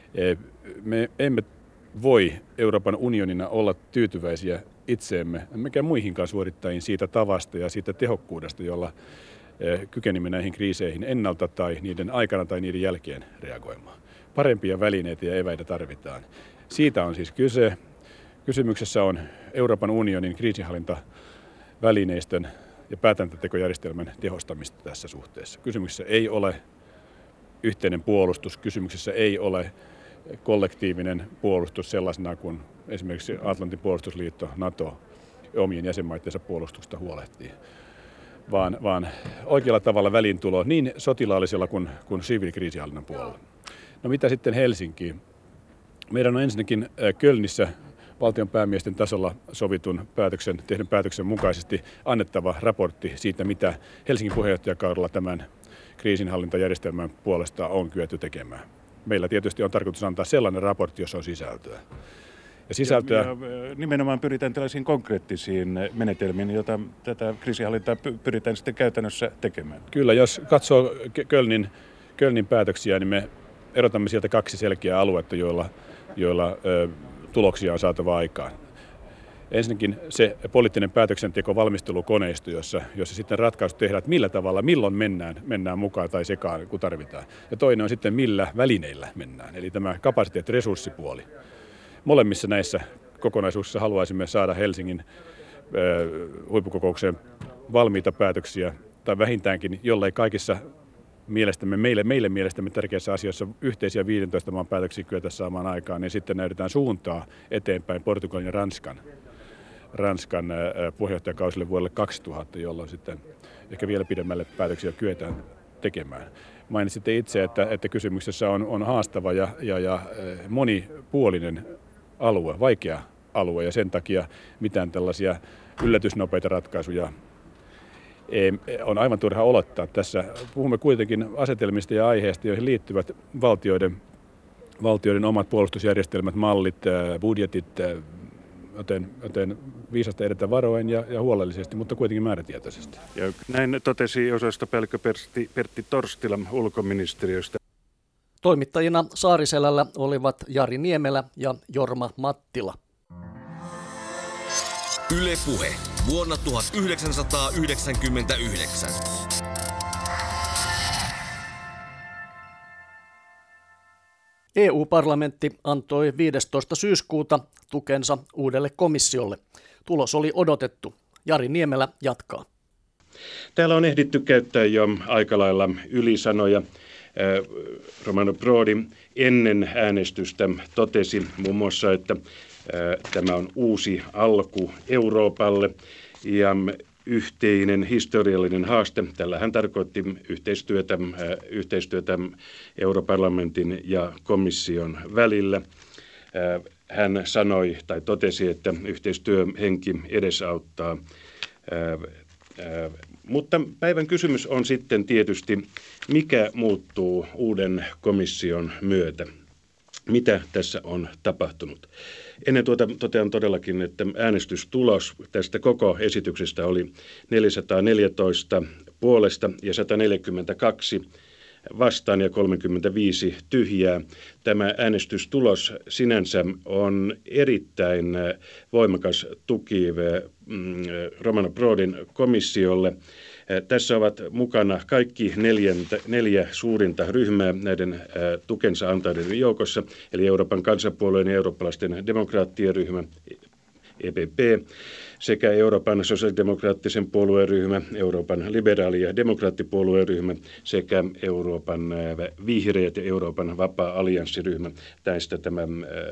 Me emme voi Euroopan unionina olla tyytyväisiä itseemme, emmekä muihinkaan suorittajiin siitä tavasta ja siitä tehokkuudesta, jolla kykenimme näihin kriiseihin ennalta tai niiden aikana tai niiden jälkeen reagoimaan. Parempia välineitä ja eväitä tarvitaan. Siitä on siis kyse. Kysymyksessä on Euroopan unionin kriisinhallintavälineistön ja päätäntätekojärjestelmän tehostamista tässä suhteessa. Kysymyksessä ei ole yhteinen puolustus, kysymyksessä ei ole kollektiivinen puolustus sellaisena kuin esimerkiksi Atlantin puolustusliitto NATO omien jäsenmaittensa puolustuksesta huolehtii, vaan, vaan oikealla tavalla väliintulo niin sotilaallisella kuin, kuin siviilikriisinhallinnan puolella. No mitä sitten Helsinkiin? Meidän on ensinnäkin Kölnissä valtion päämiesten tasolla sovitun päätöksen, tehdyn päätöksen mukaisesti annettava raportti siitä, mitä Helsingin puheenjohtajakaudella tämän kriisinhallintajärjestelmän puolesta on kyetty tekemään. Meillä tietysti on tarkoitus antaa sellainen raportti, jossa on sisältöä. Ja sisältöä... Ja, ja nimenomaan pyritään tällaisiin konkreettisiin menetelmiin, joita tätä kriisinhallintaa pyritään sitten käytännössä tekemään. Kyllä, jos katsoo Kölnin, Kölnin päätöksiä, niin me erotamme sieltä kaksi selkeää aluetta, joilla, joilla ö, tuloksia on saatava aikaan. Ensinnäkin se poliittinen päätöksenteko valmistelukoneisto, jossa, jossa sitten ratkaisut tehdään, että millä tavalla, milloin mennään, mennään mukaan tai sekaan, kun tarvitaan. Ja toinen on sitten, millä välineillä mennään, eli tämä kapasiteetti-resurssipuoli. Molemmissa näissä kokonaisuuksissa haluaisimme saada Helsingin äh, huippukokoukseen valmiita päätöksiä, tai vähintäänkin, jollei kaikissa mielestämme, meille, meille mielestämme tärkeissä asioissa yhteisiä viidentoista maan päätöksiä kyetä saamaan aikaan, niin sitten näytetään suuntaa eteenpäin Portugalin ja Ranskan. Ranskan puheenjohtajakausille vuodelle kaksituhatta, jolloin sitten ehkä vielä pidemmälle päätöksiä kyetään tekemään. Mainitsitte itse, että, että kysymyksessä on, on haastava ja, ja, ja monipuolinen alue, vaikea alue, ja sen takia mitään tällaisia yllätysnopeita ratkaisuja on aivan turha olettaa. Tässä puhumme kuitenkin asetelmista ja aiheista, joihin liittyvät valtioiden, valtioiden omat puolustusjärjestelmät, mallit, budjetit, joten, joten viisasta edetä varoen ja, ja huolellisesti, mutta kuitenkin määrätietoisesti. Ja näin totesi osastopäällikkö Pertti, Pertti Torstila ulkoministeriöstä. Toimittajina Saariselällä olivat Jari Niemelä ja Jorma Mattila. Yle Puhe vuonna tuhatyhdeksänsataayhdeksänkymmentäyhdeksän. E U-parlamentti antoi viidestoista syyskuuta tukensa uudelle komissiolle. Tulos oli odotettu. Jari Niemelä jatkaa. Täällä on ehditty käyttää jo aika lailla ylisanoja. Romano Prodi ennen äänestystä totesi muun muassa, että tämä on uusi alku Euroopalle ja yhteinen historiallinen haaste. Tällä hän tarkoitti yhteistyötä, yhteistyötä Europarlamentin ja komission välillä. Hän sanoi tai totesi, että yhteistyöhenki edesauttaa. Mutta päivän kysymys on sitten tietysti, mikä muuttuu uuden komission myötä? Mitä tässä on tapahtunut? Ennen tuota totean todellakin, että äänestystulos tästä koko esityksestä oli neljäsataaneljätoista puolesta ja sata neljäkymmentäkaksi vastaan ja kolmekymmentäviisi tyhjää. Tämä äänestystulos sinänsä on erittäin voimakas tuki Romano Prodin komissiolle. Tässä ovat mukana kaikki neljäntä, neljä suurinta ryhmää näiden tukensa antaneiden joukossa, eli Euroopan kansanpuolueen ja eurooppalaisten demokraattien ryhmä, E P P, sekä Euroopan sosiaalidemokraattisen puolueen ryhmä, Euroopan liberaali- ja demokraattipuolueen ryhmä sekä Euroopan vihreät ja Euroopan vapaa-allianssiryhmä. Tästä tämä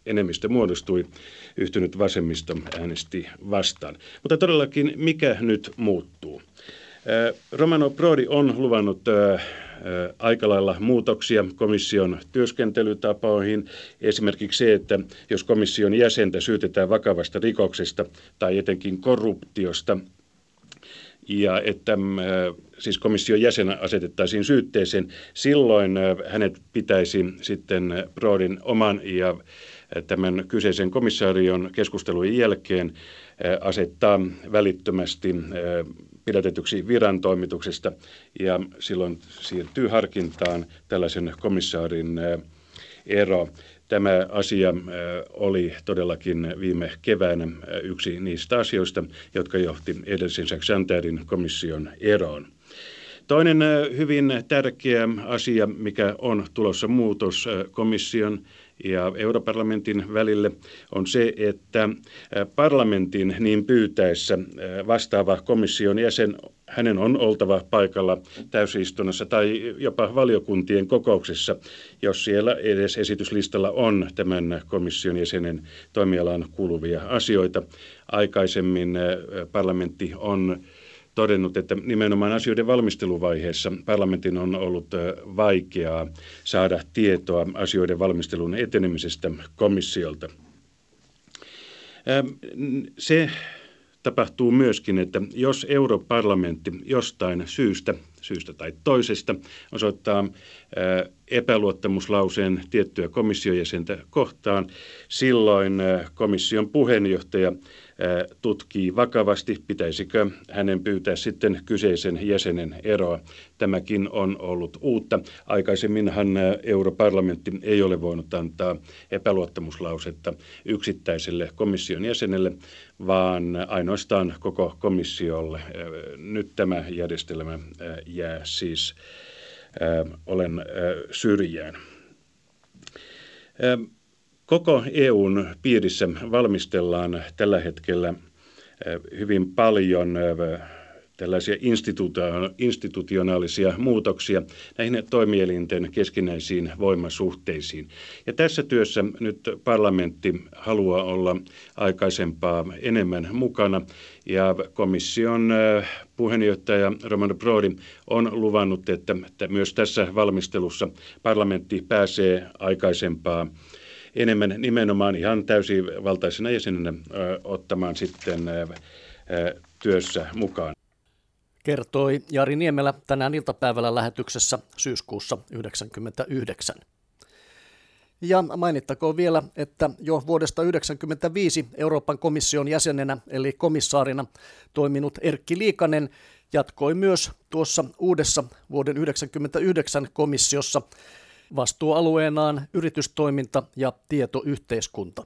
enemmistö muodostui, yhtynyt vasemmisto äänesti vastaan. Mutta todellakin, mikä nyt muuttuu? Romano Prodi on luvannut aika lailla muutoksia komission työskentelytapoihin. Esimerkiksi se, että jos komission jäsentä syytetään vakavasta rikoksesta tai etenkin korruptiosta, ja että siis komission jäsenä asetettaisiin syytteeseen, silloin hänet pitäisi sitten Prodin oman ja tämän kyseisen komissaarion keskustelujen jälkeen asettaa välittömästi pidätetyksi virantoimituksesta, ja silloin siirtyy harkintaan tällaisen komissaarin ero. Tämä asia oli todellakin viime keväänä yksi niistä asioista, jotka johti edellisen Santerin komission eroon. Toinen hyvin tärkeä asia, mikä on tulossa muutos komission ja europarlamentin välille, on se, että parlamentin niin pyytäessä vastaava komission jäsen, hänen on oltava paikalla täysistunnossa tai jopa valiokuntien kokouksessa, jos siellä edes esityslistalla on tämän komission jäsenen toimialaan kuuluvia asioita. Aikaisemmin parlamentti on todennut, että nimenomaan asioiden valmisteluvaiheessa parlamentin on ollut vaikeaa saada tietoa asioiden valmistelun etenemisestä komissiolta. Se tapahtuu myöskin, että jos europarlamentti jostain syystä, syystä tai toisesta osoittaa epäluottamuslauseen tiettyä komission jäsentä kohtaan, silloin komission puheenjohtaja tutkii vakavasti, pitäisikö hänen pyytää sitten kyseisen jäsenen eroa. Tämäkin on ollut uutta. Aikaisemminhan europarlamentti ei ole voinut antaa epäluottamuslausetta yksittäiselle komission jäsenelle, vaan ainoastaan koko komissiolle. Nyt tämä järjestelmä jää siis olen syrjään. Koko E U:n piirissä valmistellaan tällä hetkellä hyvin paljon tällaisia institutionaalisia muutoksia näihin toimielinten keskinäisiin voimasuhteisiin. Ja tässä työssä nyt parlamentti haluaa olla aikaisempaa enemmän mukana, ja komission puheenjohtaja Romano Prodi on luvannut, että myös tässä valmistelussa parlamentti pääsee aikaisempaa enemmän nimenomaan ihan täysivaltaisena jäsenenä ottamaan sitten työssä mukaan. Kertoi Jari Niemelä tänään iltapäivällä lähetyksessä syyskuussa yhdeksänkymmentäyhdeksän. Ja mainittakoon vielä, että jo vuodesta yhdeksänkymmentäviisi Euroopan komission jäsenenä eli komissaarina toiminut Erkki Liikanen jatkoi myös tuossa uudessa vuoden yhdeksänkymmentäyhdeksän komissiossa vastuualueenaan yritystoiminta ja tietoyhteiskunta.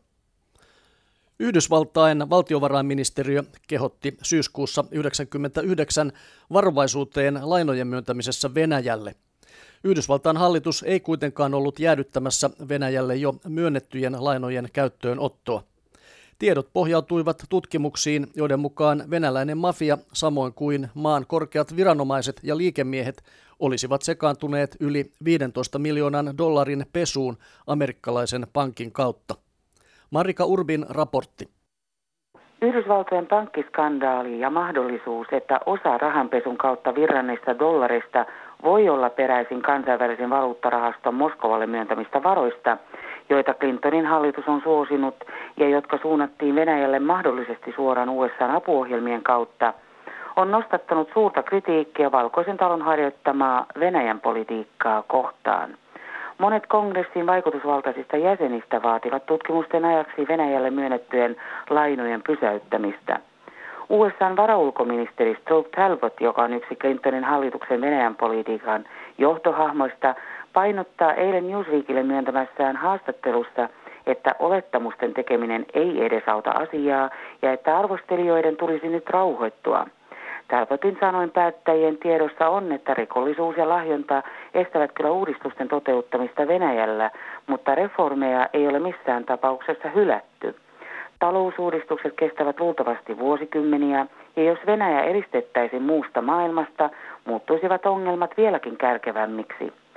Yhdysvaltain valtiovarainministeriö kehotti syyskuussa yhdeksänkymmentäyhdeksän varovaisuuteen lainojen myöntämisessä Venäjälle. Yhdysvaltain hallitus ei kuitenkaan ollut jäädyttämässä Venäjälle jo myönnettyjen lainojen käyttöönottoa. Tiedot pohjautuivat tutkimuksiin, joiden mukaan venäläinen mafia, samoin kuin maan korkeat viranomaiset ja liikemiehet, olisivat sekaantuneet yli viidentoista miljoonan dollarin pesuun amerikkalaisen pankin kautta. Marika Urbin raportti. Yhdysvaltojen pankkiskandaali ja mahdollisuus, että osa rahanpesun kautta virranneista dollarista voi olla peräisin kansainvälisen valuuttarahaston Moskovalle myöntämistä varoista, joita Clintonin hallitus on suosinut ja jotka suunnattiin Venäjälle mahdollisesti suoraan U S A:n apuohjelmien kautta, on nostattanut suurta kritiikkiä Valkoisen talon harjoittamaa Venäjän politiikkaa kohtaan. Monet kongressin vaikutusvaltaisista jäsenistä vaativat tutkimusten ajaksi Venäjälle myönnettyjen lainojen pysäyttämistä. U S A:n varaulkoministeri Strobe Talbot, joka on yksi Clintonin hallituksen Venäjän politiikan johtohahmoista, painottaa eilen Newsweekille myöntämässään haastattelussa, että olettamusten tekeminen ei edesauta asiaa ja että arvostelijoiden tulisi nyt rauhoittua. Talbotin sanoin päättäjien tiedossa on, että rikollisuus ja lahjonta estävät kyllä uudistusten toteuttamista Venäjällä, mutta reformeja ei ole missään tapauksessa hylätty. Talousuudistukset kestävät luultavasti vuosikymmeniä, ja jos Venäjä eristettäisiin muusta maailmasta, muuttuisivat ongelmat vieläkin kärkevämmiksi.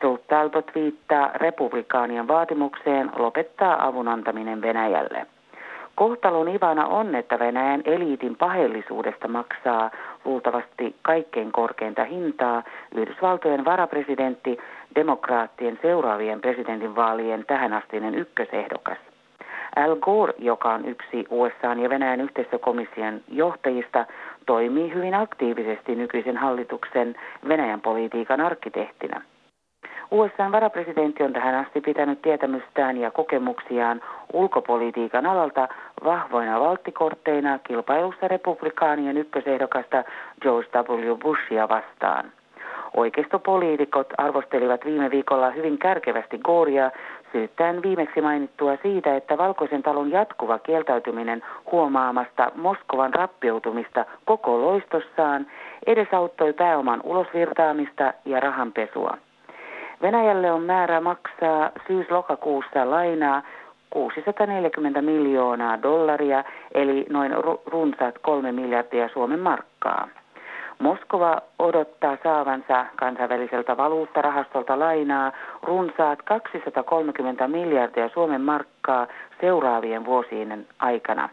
Talbot viittaa republikaanien vaatimukseen lopettaa avun antaminen Venäjälle. Kohtalon ivana on, että Venäjän eliitin paheellisuudesta maksaa luultavasti kaikkein korkeinta hintaa Yhdysvaltojen varapresidentti, demokraattien seuraavien presidentinvaalien tähänastinen ykkösehdokas. Al Gore, joka on yksi U S A:n ja Venäjän yhteistyökomission johtajista, toimii hyvin aktiivisesti nykyisen hallituksen Venäjän politiikan arkkitehtinä. U S A:n varapresidentti on tähän asti pitänyt tietämystään ja kokemuksiaan ulkopolitiikan alalta vahvoina valttikortteina kilpailussa republikaanien ykkösehdokasta George W. Bushia vastaan. Oikeistopoliitikot arvostelivat viime viikolla hyvin kärkevästi Gorea syyttäen viimeksi mainittua siitä, että Valkoisen talon jatkuva kieltäytyminen huomaamasta Moskovan rappioitumista koko loistossaan edesauttoi pääoman ulosvirtaamista ja rahanpesua. Venäjälle on määrä maksaa syys-lokakuussa lainaa kuusisataaneljäkymmentä miljoonaa dollaria, eli noin runsaat kolme miljardia Suomen markkaa. Moskova odottaa saavansa kansainväliseltä valuuttarahastolta lainaa runsaat kaksisataakolmekymmentä miljardia Suomen markkaa seuraavien vuosien aikana.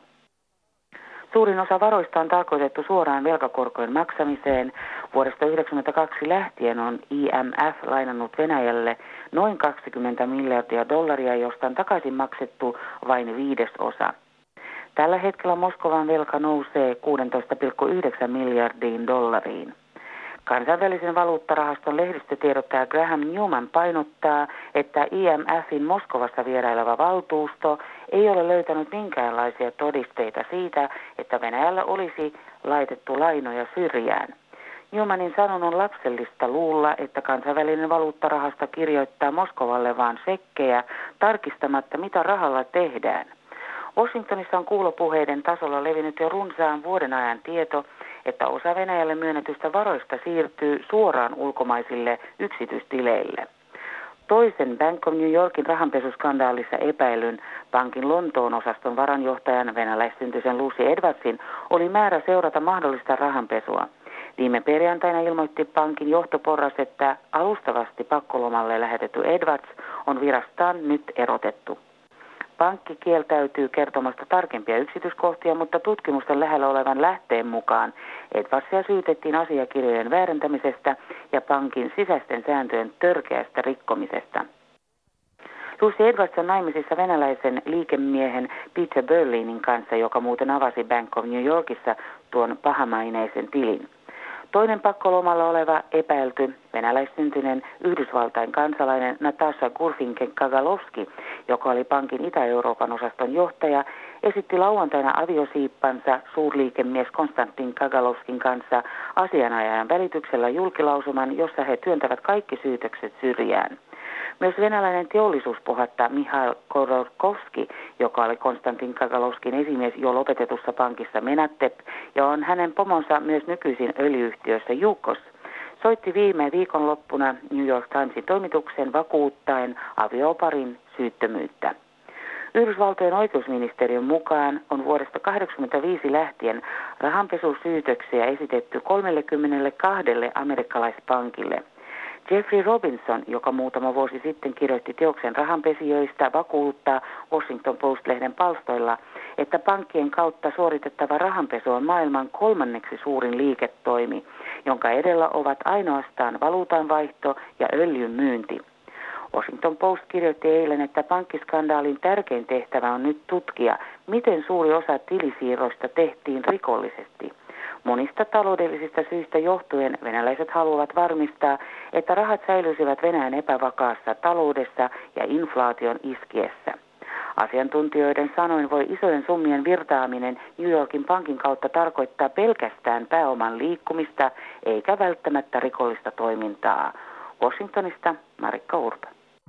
Suurin osa varoista on tarkoitettu suoraan velkakorkojen maksamiseen. Vuodesta yhdeksänkymmentäkaksi lähtien on I M F lainannut Venäjälle noin kaksikymmentä miljardia dollaria, josta on takaisin maksettu vain viidesosa. Tällä hetkellä Moskovan velka nousee kuusitoista pilkku yhdeksän miljardiin dollariin. Kansainvälisen valuuttarahaston lehdistötiedottaja Graham Newman painottaa, että I M F:in Moskovassa vieraileva valtuusto ei ole löytänyt minkäänlaisia todisteita siitä, että Venäjällä olisi laitettu lainoja syrjään. Newmanin sanon on lapsellista luulla, että kansainvälinen valuuttarahasto kirjoittaa Moskovalle vain sekkejä tarkistamatta, mitä rahalla tehdään. Washingtonissa on kuulopuheiden tasolla levinnyt jo runsaan vuoden ajan tieto, että osa Venäjälle myönnetystä varoista siirtyy suoraan ulkomaisille yksityistileille. Toisen Bank of New Yorkin rahanpesuskandaalissa epäilyn pankin Lontoon osaston varanjohtajan venäläissyntyisen Lucy Edwardsin oli määrä seurata mahdollista rahanpesua. Viime perjantaina ilmoitti pankin johtoporras, että alustavasti pakkolomalle lähetetty Edwards on virastaan nyt erotettu. Pankki kieltäytyy kertomasta tarkempia yksityiskohtia, mutta tutkimusten lähellä olevan lähteen mukaan Edwardsia syytettiin asiakirjojen väärentämisestä ja pankin sisäisten sääntöjen törkeästä rikkomisesta. Lucy Edwards on naimisissa venäläisen liikemiehen Peter Berlinin kanssa, joka muuten avasi Bank of New Yorkissa tuon pahamaineisen tilin. Toinen pakkolomalla oleva epäilty venäläissyntyinen Yhdysvaltain kansalainen Natasha Gurfinken-Kagalovski, joka oli pankin Itä-Euroopan osaston johtaja, esitti lauantaina aviosiippansa suurliikemies Konstantin Kagalovskin kanssa asianajajan välityksellä julkilausuman, jossa he työntävät kaikki syytökset syrjään. Myös venäläinen teollisuuspohatta Mihail Khodorkovski, joka oli Konstantin Kagalovskin esimies jo lopetetussa pankissa Menatep ja on hänen pomonsa myös nykyisin öljyyhtiössä Yukos, soitti viime viikonloppuna New York Timesin toimituksen vakuuttaen avioparin syyttömyyttä. Yhdysvaltojen oikeusministeriön mukaan on vuodesta tuhatyhdeksänsataakahdeksankymmentäviisi lähtien rahanpesusyytöksiä esitetty kolmekymmentäkaksi amerikkalaispankille. Jeffrey Robinson, joka muutama vuosi sitten kirjoitti teoksen rahanpesijöistä, vakuuttaa Washington Post-lehden palstoilla, että pankkien kautta suoritettava rahanpesu on maailman kolmanneksi suurin liiketoimi, jonka edellä ovat ainoastaan valuutanvaihto ja öljyn myynti. Washington Post kirjoitti eilen, että pankkiskandaalin tärkein tehtävä on nyt tutkia, miten suuri osa tilisiirroista tehtiin rikollisesti. Monista taloudellisista syistä johtuen venäläiset haluavat varmistaa, että rahat säilyisivät Venäjän epävakaassa taloudessa ja inflaation iskiessä. Asiantuntijoiden sanoin voi isojen summien virtaaminen New Yorkin pankin kautta tarkoittaa pelkästään pääoman liikkumista eikä välttämättä rikollista toimintaa. Washingtonista Marikka Urpa.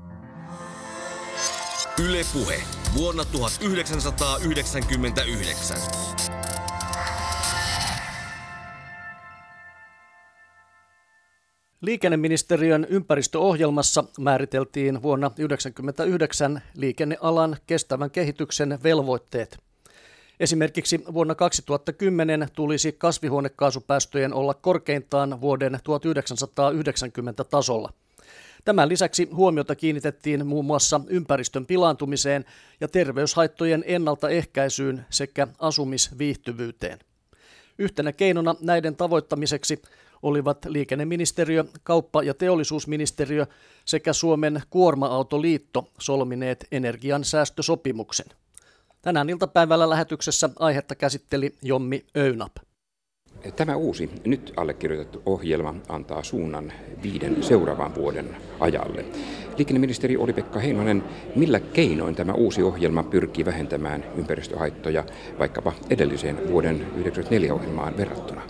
Yle Puhe vuonna tuhatyhdeksänsataayhdeksänkymmentäyhdeksän. Liikenneministeriön ympäristöohjelmassa määriteltiin vuonna tuhatyhdeksänsataayhdeksänkymmentäyhdeksän liikennealan kestävän kehityksen velvoitteet. Esimerkiksi vuonna kaksituhattakymmenen tulisi kasvihuonekaasupäästöjen olla korkeintaan vuoden tuhatyhdeksänsataayhdeksänkymmentä tasolla. Tämän lisäksi huomiota kiinnitettiin muun muassa ympäristön pilaantumiseen ja terveyshaittojen ennaltaehkäisyyn sekä asumisviihtyvyyteen. Yhtenä keinona näiden tavoittamiseksi olivat liikenneministeriö, kauppa- ja teollisuusministeriö sekä Suomen kuorma-autoliitto solmineet energiansäästösopimuksen. Tänään iltapäivällä lähetyksessä aihetta käsitteli Jommi Öynap. Tämä uusi, nyt allekirjoitettu ohjelma antaa suunnan viiden seuraavan vuoden ajalle. Liikenneministeri Olli-Pekka Heinonen, millä keinoin tämä uusi ohjelma pyrkii vähentämään ympäristöhaittoja vaikkapa edelliseen vuoden yhdeksänkymmentäneljä ohjelmaan verrattuna?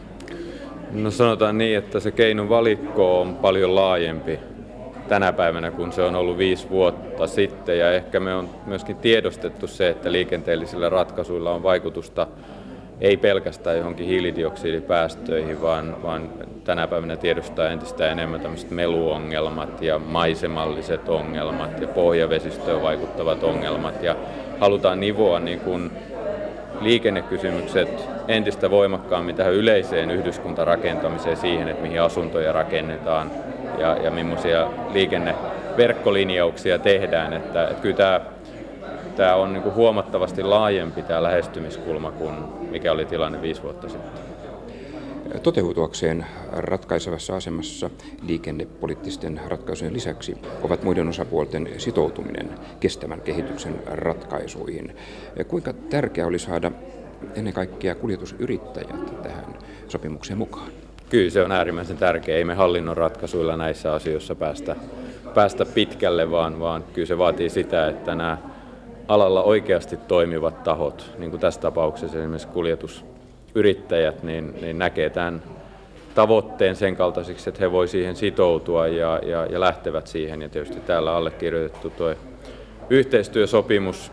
No sanotaan niin, että se keinon valikko on paljon laajempi tänä päivänä, kun se on ollut viisi vuotta sitten. Ja ehkä me on myöskin tiedostettu se, että liikenteellisillä ratkaisuilla on vaikutusta ei pelkästään johonkin hiilidioksidipäästöihin, vaan, vaan tänä päivänä tiedostaa entistä enemmän tämmöiset meluongelmat ja maisemalliset ongelmat ja pohjavesistöön vaikuttavat ongelmat. Ja halutaan nivoa niin kuin liikennekysymykset entistä voimakkaammin tähän yleiseen yhdyskuntarakentamiseen siihen, että mihin asuntoja rakennetaan ja, ja millaisia liikenneverkkolinjauksia tehdään. Että, että kyllä tämä, tämä on niin kuin huomattavasti laajempi tämä lähestymiskulma kuin mikä oli tilanne viisi vuotta sitten. Toteutuakseen ratkaisevassa asemassa liikennepoliittisten ratkaisujen lisäksi ovat muiden osapuolten sitoutuminen kestävän kehityksen ratkaisuihin. Kuinka tärkeää oli saada ennen kaikkea kuljetusyrittäjät tähän sopimukseen mukaan? Kyllä se on äärimmäisen tärkeää. Ei me hallinnon ratkaisuilla näissä asioissa päästä, päästä pitkälle, vaan, vaan kyllä se vaatii sitä, että nämä alalla oikeasti toimivat tahot, niin kuin tässä tapauksessa esimerkiksi kuljetusyrittäjät, niin, niin näkee tämän tavoitteen sen kaltaisiksi, että he voi siihen sitoutua ja, ja, ja lähtevät siihen. Ja tietysti täällä allekirjoitettu tuo yhteistyösopimus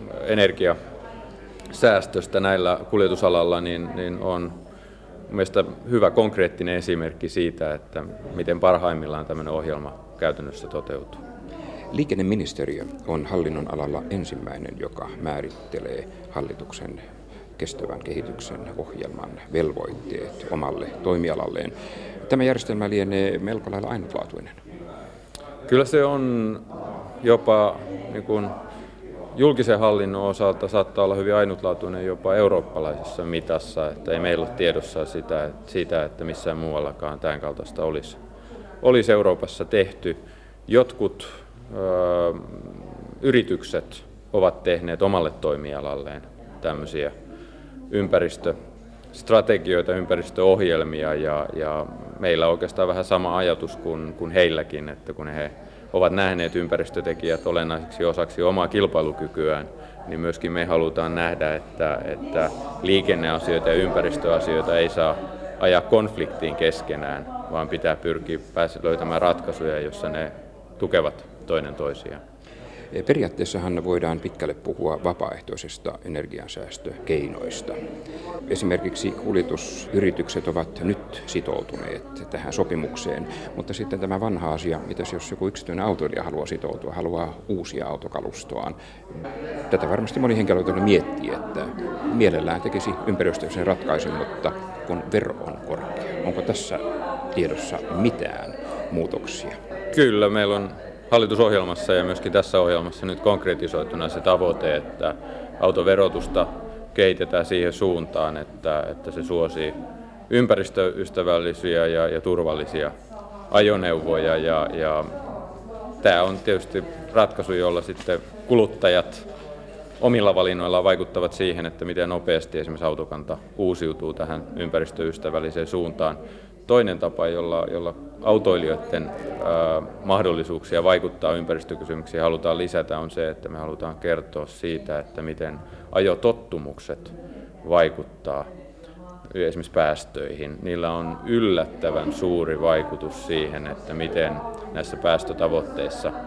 energiasäästöstä näillä kuljetusalalla niin, niin on mielestäni hyvä konkreettinen esimerkki siitä, että miten parhaimmillaan tämmöinen ohjelma käytännössä toteutuu. Liikenneministeriö on hallinnon alalla ensimmäinen, joka määrittelee hallituksen kestävän kehityksen ohjelman velvoitteet omalle toimialalleen. Tämä järjestelmä lienee melko lailla ainutlaatuinen. Kyllä se on jopa niin kuin julkisen hallinnon osalta saattaa olla hyvin ainutlaatuinen jopa eurooppalaisessa mitassa, että ei meillä ole tiedossa sitä, että siitä, että missään muuallakaan tämän kaltaista olisi, olisi Euroopassa tehty. Jotkut ö, yritykset ovat tehneet omalle toimialalleen tämmöisiä ympäristöstrategioita, ympäristöohjelmia ja, ja meillä on oikeastaan vähän sama ajatus kuin, kuin heilläkin, että kun he ovat nähneet ympäristötekijät olennaiseksi osaksi omaa kilpailukykyään, niin myöskin me halutaan nähdä, että, että liikenneasioita ja ympäristöasioita ei saa ajaa konfliktiin keskenään, vaan pitää pyrkiä päästä löytämään ratkaisuja, joissa ne tukevat toinen toisiaan. Periaatteessahan voidaan pitkälle puhua vapaaehtoisesta energiansäästökeinoista. Esimerkiksi kuljetusyritykset ovat nyt sitoutuneet tähän sopimukseen, mutta sitten tämä vanha asia, mitäs jos joku yksityinen autoilija haluaa sitoutua, haluaa uusia autokalustoaan. Tätä varmasti moni henkilöautoilija miettii, että mielellään tekisi ympäristöystävällisen ratkaisun, mutta kun vero on korkea. Onko tässä tiedossa mitään muutoksia? Kyllä, meillä on hallitusohjelmassa ja myöskin tässä ohjelmassa nyt konkretisoituna se tavoite, että autoverotusta kehitetään siihen suuntaan, että, että se suosii ympäristöystävällisiä ja, ja turvallisia ajoneuvoja. Ja, ja tämä on tietysti ratkaisu, jolla sitten kuluttajat omilla valinnoillaan vaikuttavat siihen, että miten nopeasti esimerkiksi autokanta uusiutuu tähän ympäristöystävälliseen suuntaan. Toinen tapa, jolla, jolla autoilijoiden ää, mahdollisuuksia vaikuttaa ympäristökysymyksiin halutaan lisätä, on se, että me halutaan kertoa siitä, että miten ajotottumukset vaikuttaa esimerkiksi päästöihin. Niillä on yllättävän suuri vaikutus siihen, että miten näissä päästötavoitteissa ää,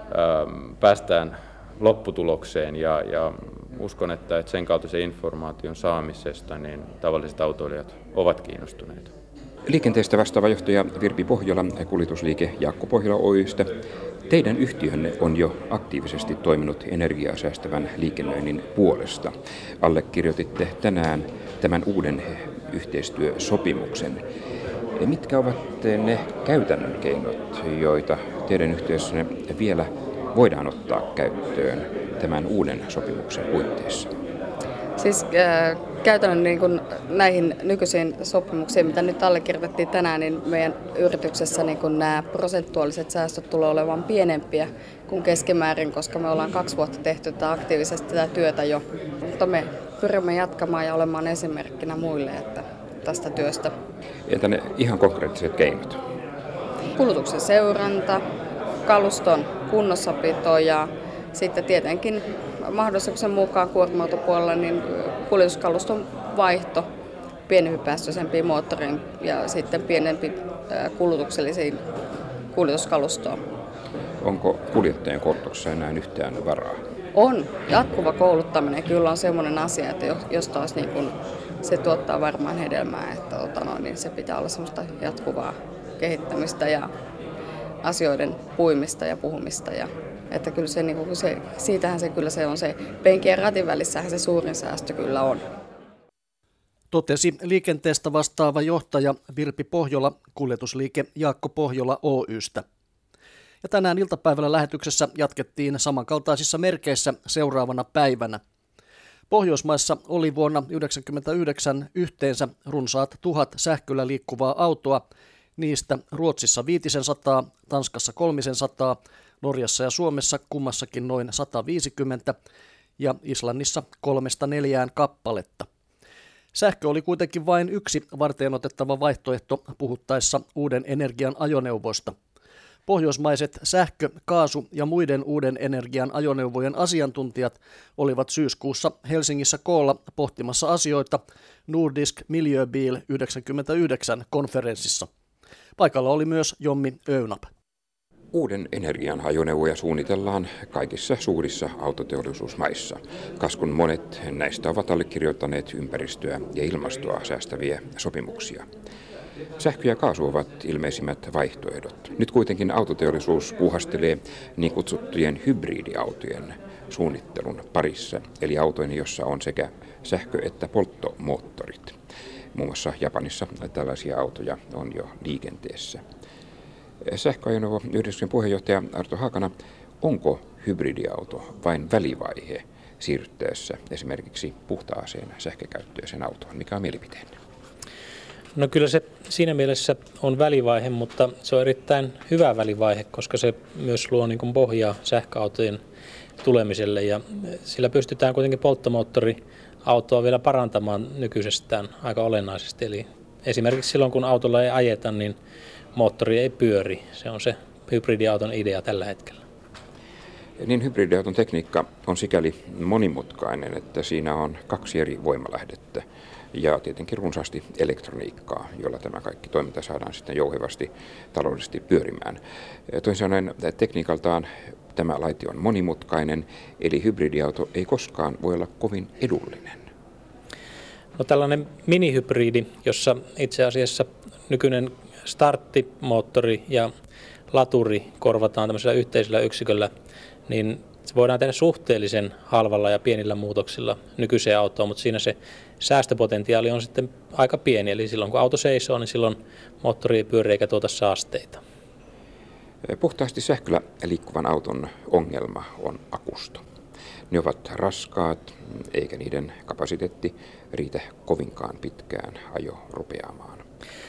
päästään lopputulokseen ja, ja uskon, että sen kaltaisen informaation saamisesta niin tavalliset autoilijat ovat kiinnostuneita. Liikenteestä vastaava johtaja Virpi Pohjola, kuljetusliike Jaakko Pohjola Oy:stä. Teidän yhtiönne on jo aktiivisesti toiminut energiaa säästävän liikennöinnin puolesta. Allekirjoititte tänään tämän uuden yhteistyösopimuksen. Mitkä ovat ne käytännön keinot, joita teidän yhteydessänne vielä voidaan ottaa käyttöön tämän uuden sopimuksen puitteissa? Siis äh, käytännön niin kun näihin nykyisiin sopimuksiin, mitä nyt allekirjoitettiin tänään, niin meidän yrityksessä niin kun nämä prosentuaaliset säästöt tulee olemaan pienempiä kuin keskimäärin, koska me ollaan kaksi vuotta tehty tätä aktiivisesti tätä työtä jo. Mutta me pyrimme jatkamaan ja olemaan esimerkkinä muille että tästä työstä. Entä ne ihan konkreettiset keinot? Kulutuksen seuranta, kaluston kunnossapito ja sitten tietenkin mahdollisuuksien mukaan kuorma-autopuolella niin kuljetuskaluston vaihto pienempipäästöisempiin moottoriin ja sitten pienempi kulutuksellisiin kuljetuskalustoon. Onko kuljettajien koulutuksessa enää yhtään varaa? On. Jatkuva kouluttaminen kyllä on sellainen asia, että jos taas niin kun se tuottaa varmaan hedelmää, että ota no, niin se pitää olla sellaista jatkuvaa kehittämistä ja asioiden puimista ja puhumista. Ja, että kyllä se, niin se, siitähän se kyllä se on se penkin ja ratin välissähän se suurin säästö kyllä on. Totesi liikenteestä vastaava johtaja Virpi Pohjola kuljetusliike Jaakko Pohjola Oy:stä. Ja tänään iltapäivällä lähetyksessä jatkettiin samankaltaisissa merkeissä seuraavana päivänä. Pohjoismaissa oli vuonna yhdeksänkymmentäyhdeksän yhteensä runsaat tuhat sähköllä liikkuvaa autoa, niistä Ruotsissa viitisensataa, Tanskassa kolmisensataa, Norjassa ja Suomessa kummassakin noin sata viisikymmentä ja Islannissa kolmesta neljään kappaletta. Sähkö oli kuitenkin vain yksi varteenotettava vaihtoehto puhuttaessa uuden energian ajoneuvoista. Pohjoismaiset sähkö-, kaasu- ja muiden uuden energian ajoneuvojen asiantuntijat olivat syyskuussa Helsingissä koolla pohtimassa asioita Nordisk Miljöbil yhdeksänkymmentäyhdeksän konferenssissa. Paikalla oli myös Jommi Öynap. Uuden energian ajoneuvoja suunnitellaan kaikissa suurissa autoteollisuusmaissa, kas kun monet näistä ovat allekirjoittaneet ympäristöä ja ilmastoa säästäviä sopimuksia. Sähkö ja kaasu ovat ilmeisimmät vaihtoehdot. Nyt kuitenkin autoteollisuus puuhastelee niin kutsuttujen hybridiautojen suunnittelun parissa, eli autojen, jossa on sekä sähkö- että polttomoottorit. Muun muassa Japanissa tällaisia autoja on jo liikenteessä. Sähköajoneuvoyhdistyksen puheenjohtaja Arto Haakana, onko hybridiauto vain välivaihe siirryttäessä esimerkiksi puhtaaseen sähkökäyttöiseen autoon? Mikä on mielipiteenne? No kyllä se siinä mielessä on välivaihe, mutta se on erittäin hyvä välivaihe, koska se myös luo niin kuin pohjaa sähköautojen tulemiselle ja sillä pystytään kuitenkin polttomoottoriautoa vielä parantamaan nykyisestään aika olennaisesti. Eli esimerkiksi silloin kun autolla ei ajeta, niin moottori ei pyöri. Se on se hybridiauton idea tällä hetkellä. Niin hybridiauton tekniikka on sikäli monimutkainen, että siinä on kaksi eri voimalähdettä ja tietenkin runsaasti elektroniikkaa, jolla tämä kaikki toiminta saadaan sitten jouhevasti taloudellisesti pyörimään. Toisin sanoen tekniikaltaan tämä laite on monimutkainen, eli hybridiauto ei koskaan voi olla kovin edullinen. No tällainen minihybridi, jossa itse asiassa nykyinen starttimoottori ja laturi korvataan tämmöisellä yhteisellä yksiköllä, niin se voidaan tehdä suhteellisen halvalla ja pienillä muutoksilla nykyiseen autoon, mutta siinä se säästöpotentiaali on sitten aika pieni. Eli silloin kun auto seisoo, niin silloin moottori ei pyöri eikä tuota saasteita. Puhtaasti sähköllä liikkuvan auton ongelma on akusto. Ne ovat raskaat, eikä niiden kapasiteetti riitä kovinkaan pitkään ajo rupeamaan.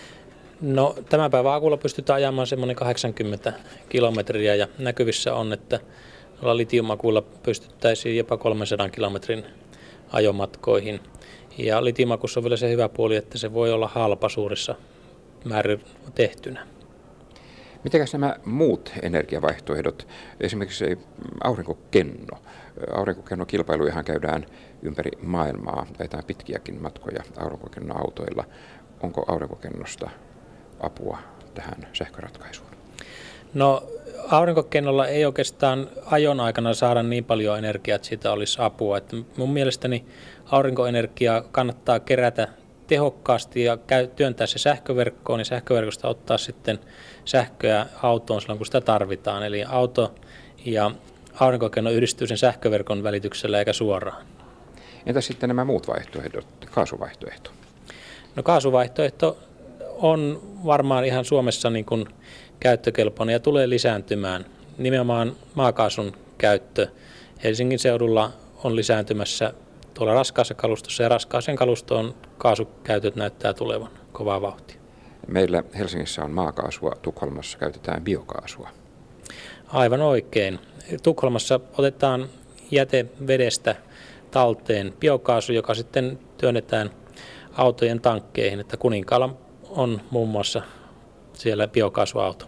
No tämän päivän akulla pystytään ajamaan semmoinen kahdeksankymmentä kilometriä ja näkyvissä on, että litiumakuilla pystyttäisiin jopa kolmensadan kilometrin ajomatkoihin. Ja litiumakussa on vielä se hyvä puoli, että se voi olla halpa suurissa määrin tehtynä. Mitenkäs nämä muut energiavaihtoehdot, esimerkiksi aurinkokenno? Aurinkokennokilpailujahan käydään ympäri maailmaa, ajetaan pitkiäkin matkoja aurinkokennoautoilla. Onko aurinkokennosta apua tähän sähköratkaisuun? No aurinkokennolla ei oikeastaan ajon aikana saada niin paljon energiaa, että siitä olisi apua. Että mun mielestäni aurinkoenergiaa kannattaa kerätä tehokkaasti ja työntää se sähköverkkoon ja sähköverkosta ottaa sitten sähköä autoon silloin, kun sitä tarvitaan. Eli auto ja aurinkokenno yhdistyy sen sähköverkon välityksellä eikä suoraan. Entä sitten nämä muut vaihtoehdot, kaasuvaihtoehto? No kaasuvaihtoehto on varmaan ihan Suomessa niin kuin käyttökelpoinen ja tulee lisääntymään. Nimenomaan maakaasun käyttö Helsingin seudulla on lisääntymässä tuolla raskaassa kalustossa ja raskaaseen kalustoon kaasukäytöt näyttää tulevan kovaa vauhtia. Meillä Helsingissä on maakaasua, Tukholmassa käytetään biokaasua. Aivan oikein. Tukholmassa otetaan jätevedestä talteen biokaasu, joka sitten työnnetään autojen tankkeihin, että Kuninkaalla on muun muassa siellä biokaasuauto.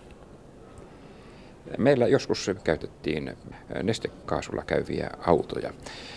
Meillä joskus käytettiin nestekaasulla käyviä autoja.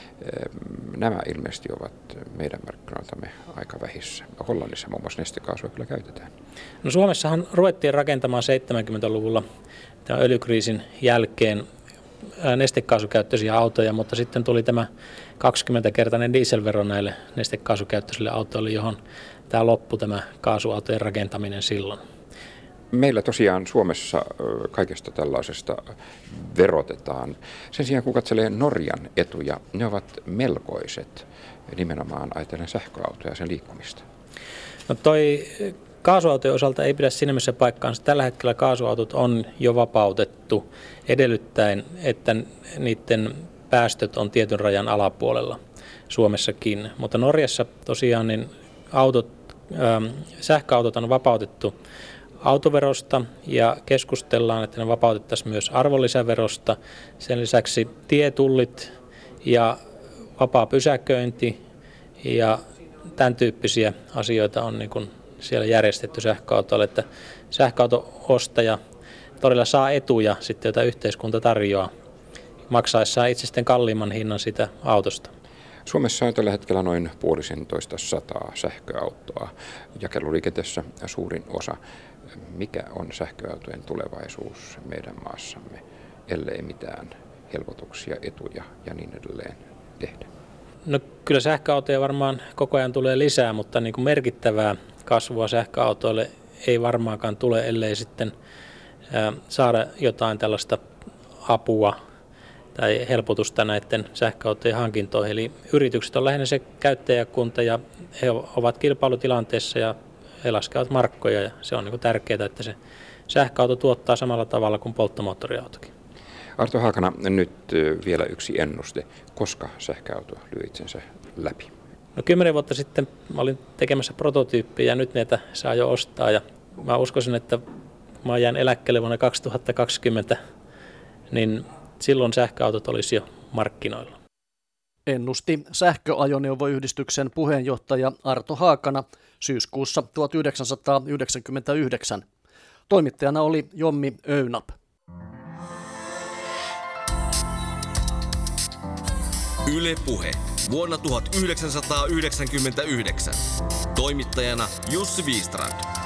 Nämä ilmeisesti ovat meidän markkinoiltamme aika vähissä. Hollannissa muun muassa nestekaasua kyllä käytetään. No Suomessahan ruvettiin rakentamaan seitsemänkymmentäluvulla tämän öljykriisin jälkeen nestekaasukäyttöisiä autoja, mutta sitten tuli tämä kaksikymmentäkertainen dieselvero näille nestekaasukäyttöisille autoille, johon tämä loppui tämä kaasuautojen rakentaminen silloin. Meillä tosiaan Suomessa kaikesta tällaisesta verotetaan. Sen sijaan kun katselee Norjan etuja, ne ovat melkoiset, nimenomaan ajatellen sähköautoja ja sen liikkumista. No toi kaasuautojen osalta ei pidä siinä mielessä paikkaansa. Tällä hetkellä kaasuautot on jo vapautettu edellyttäen, että niiden päästöt on tietyn rajan alapuolella Suomessakin. Mutta Norjassa tosiaan niin autot, ähm, sähköautot on vapautettu autoverosta ja keskustellaan, että ne vapautettaisiin myös arvonlisäverosta. Sen lisäksi tietullit ja vapaa pysäköinti ja tämän tyyppisiä asioita on niin kuin siellä järjestetty sähköautoille, että sähköauto-ostaja todella saa etuja, sitten, joita yhteiskunta tarjoaa, maksaessaan itse sitten kalliimman hinnan sitä autosta. Suomessa on tällä hetkellä noin puolisentoista sataa sähköautoa, jakeluliikenteessä suurin osa. Mikä on sähköautojen tulevaisuus meidän maassamme, ellei mitään helpotuksia, etuja ja niin edelleen tehdä? No kyllä sähköautoja varmaan koko ajan tulee lisää, mutta niin kuin merkittävää kasvua sähköautoille ei varmaankaan tule, ellei sitten ää, saada jotain tällaista apua tai helpotusta näiden sähköautojen hankintoihin. Eli yritykset on lähinnä se käyttäjäkunta ja he ovat kilpailutilanteessa ja he laskevat markkoja ja se on niin kuin tärkeää, että se sähköauto tuottaa samalla tavalla kuin polttomoottoriautokin. Arto Haakana, nyt vielä yksi ennuste. Koska sähköauto lyö itsensä läpi? No kymmenen vuotta sitten mä olin tekemässä prototyyppiä ja nyt niitä saa jo ostaa ja mä uskoisin, että mä jään eläkkeelle vuonna kaksituhattakaksikymmentä, niin silloin sähköautot olisi jo markkinoilla. Ennusti sähköajoneuvoyhdistyksen puheenjohtaja Arto Haakana syyskuussa tuhatyhdeksänsataayhdeksänkymmentäyhdeksän. Toimittajana oli Jommi Öynap. Yle Puhe. Vuonna tuhatyhdeksänsataayhdeksänkymmentäyhdeksän. Toimittajana Jussi Viistrand.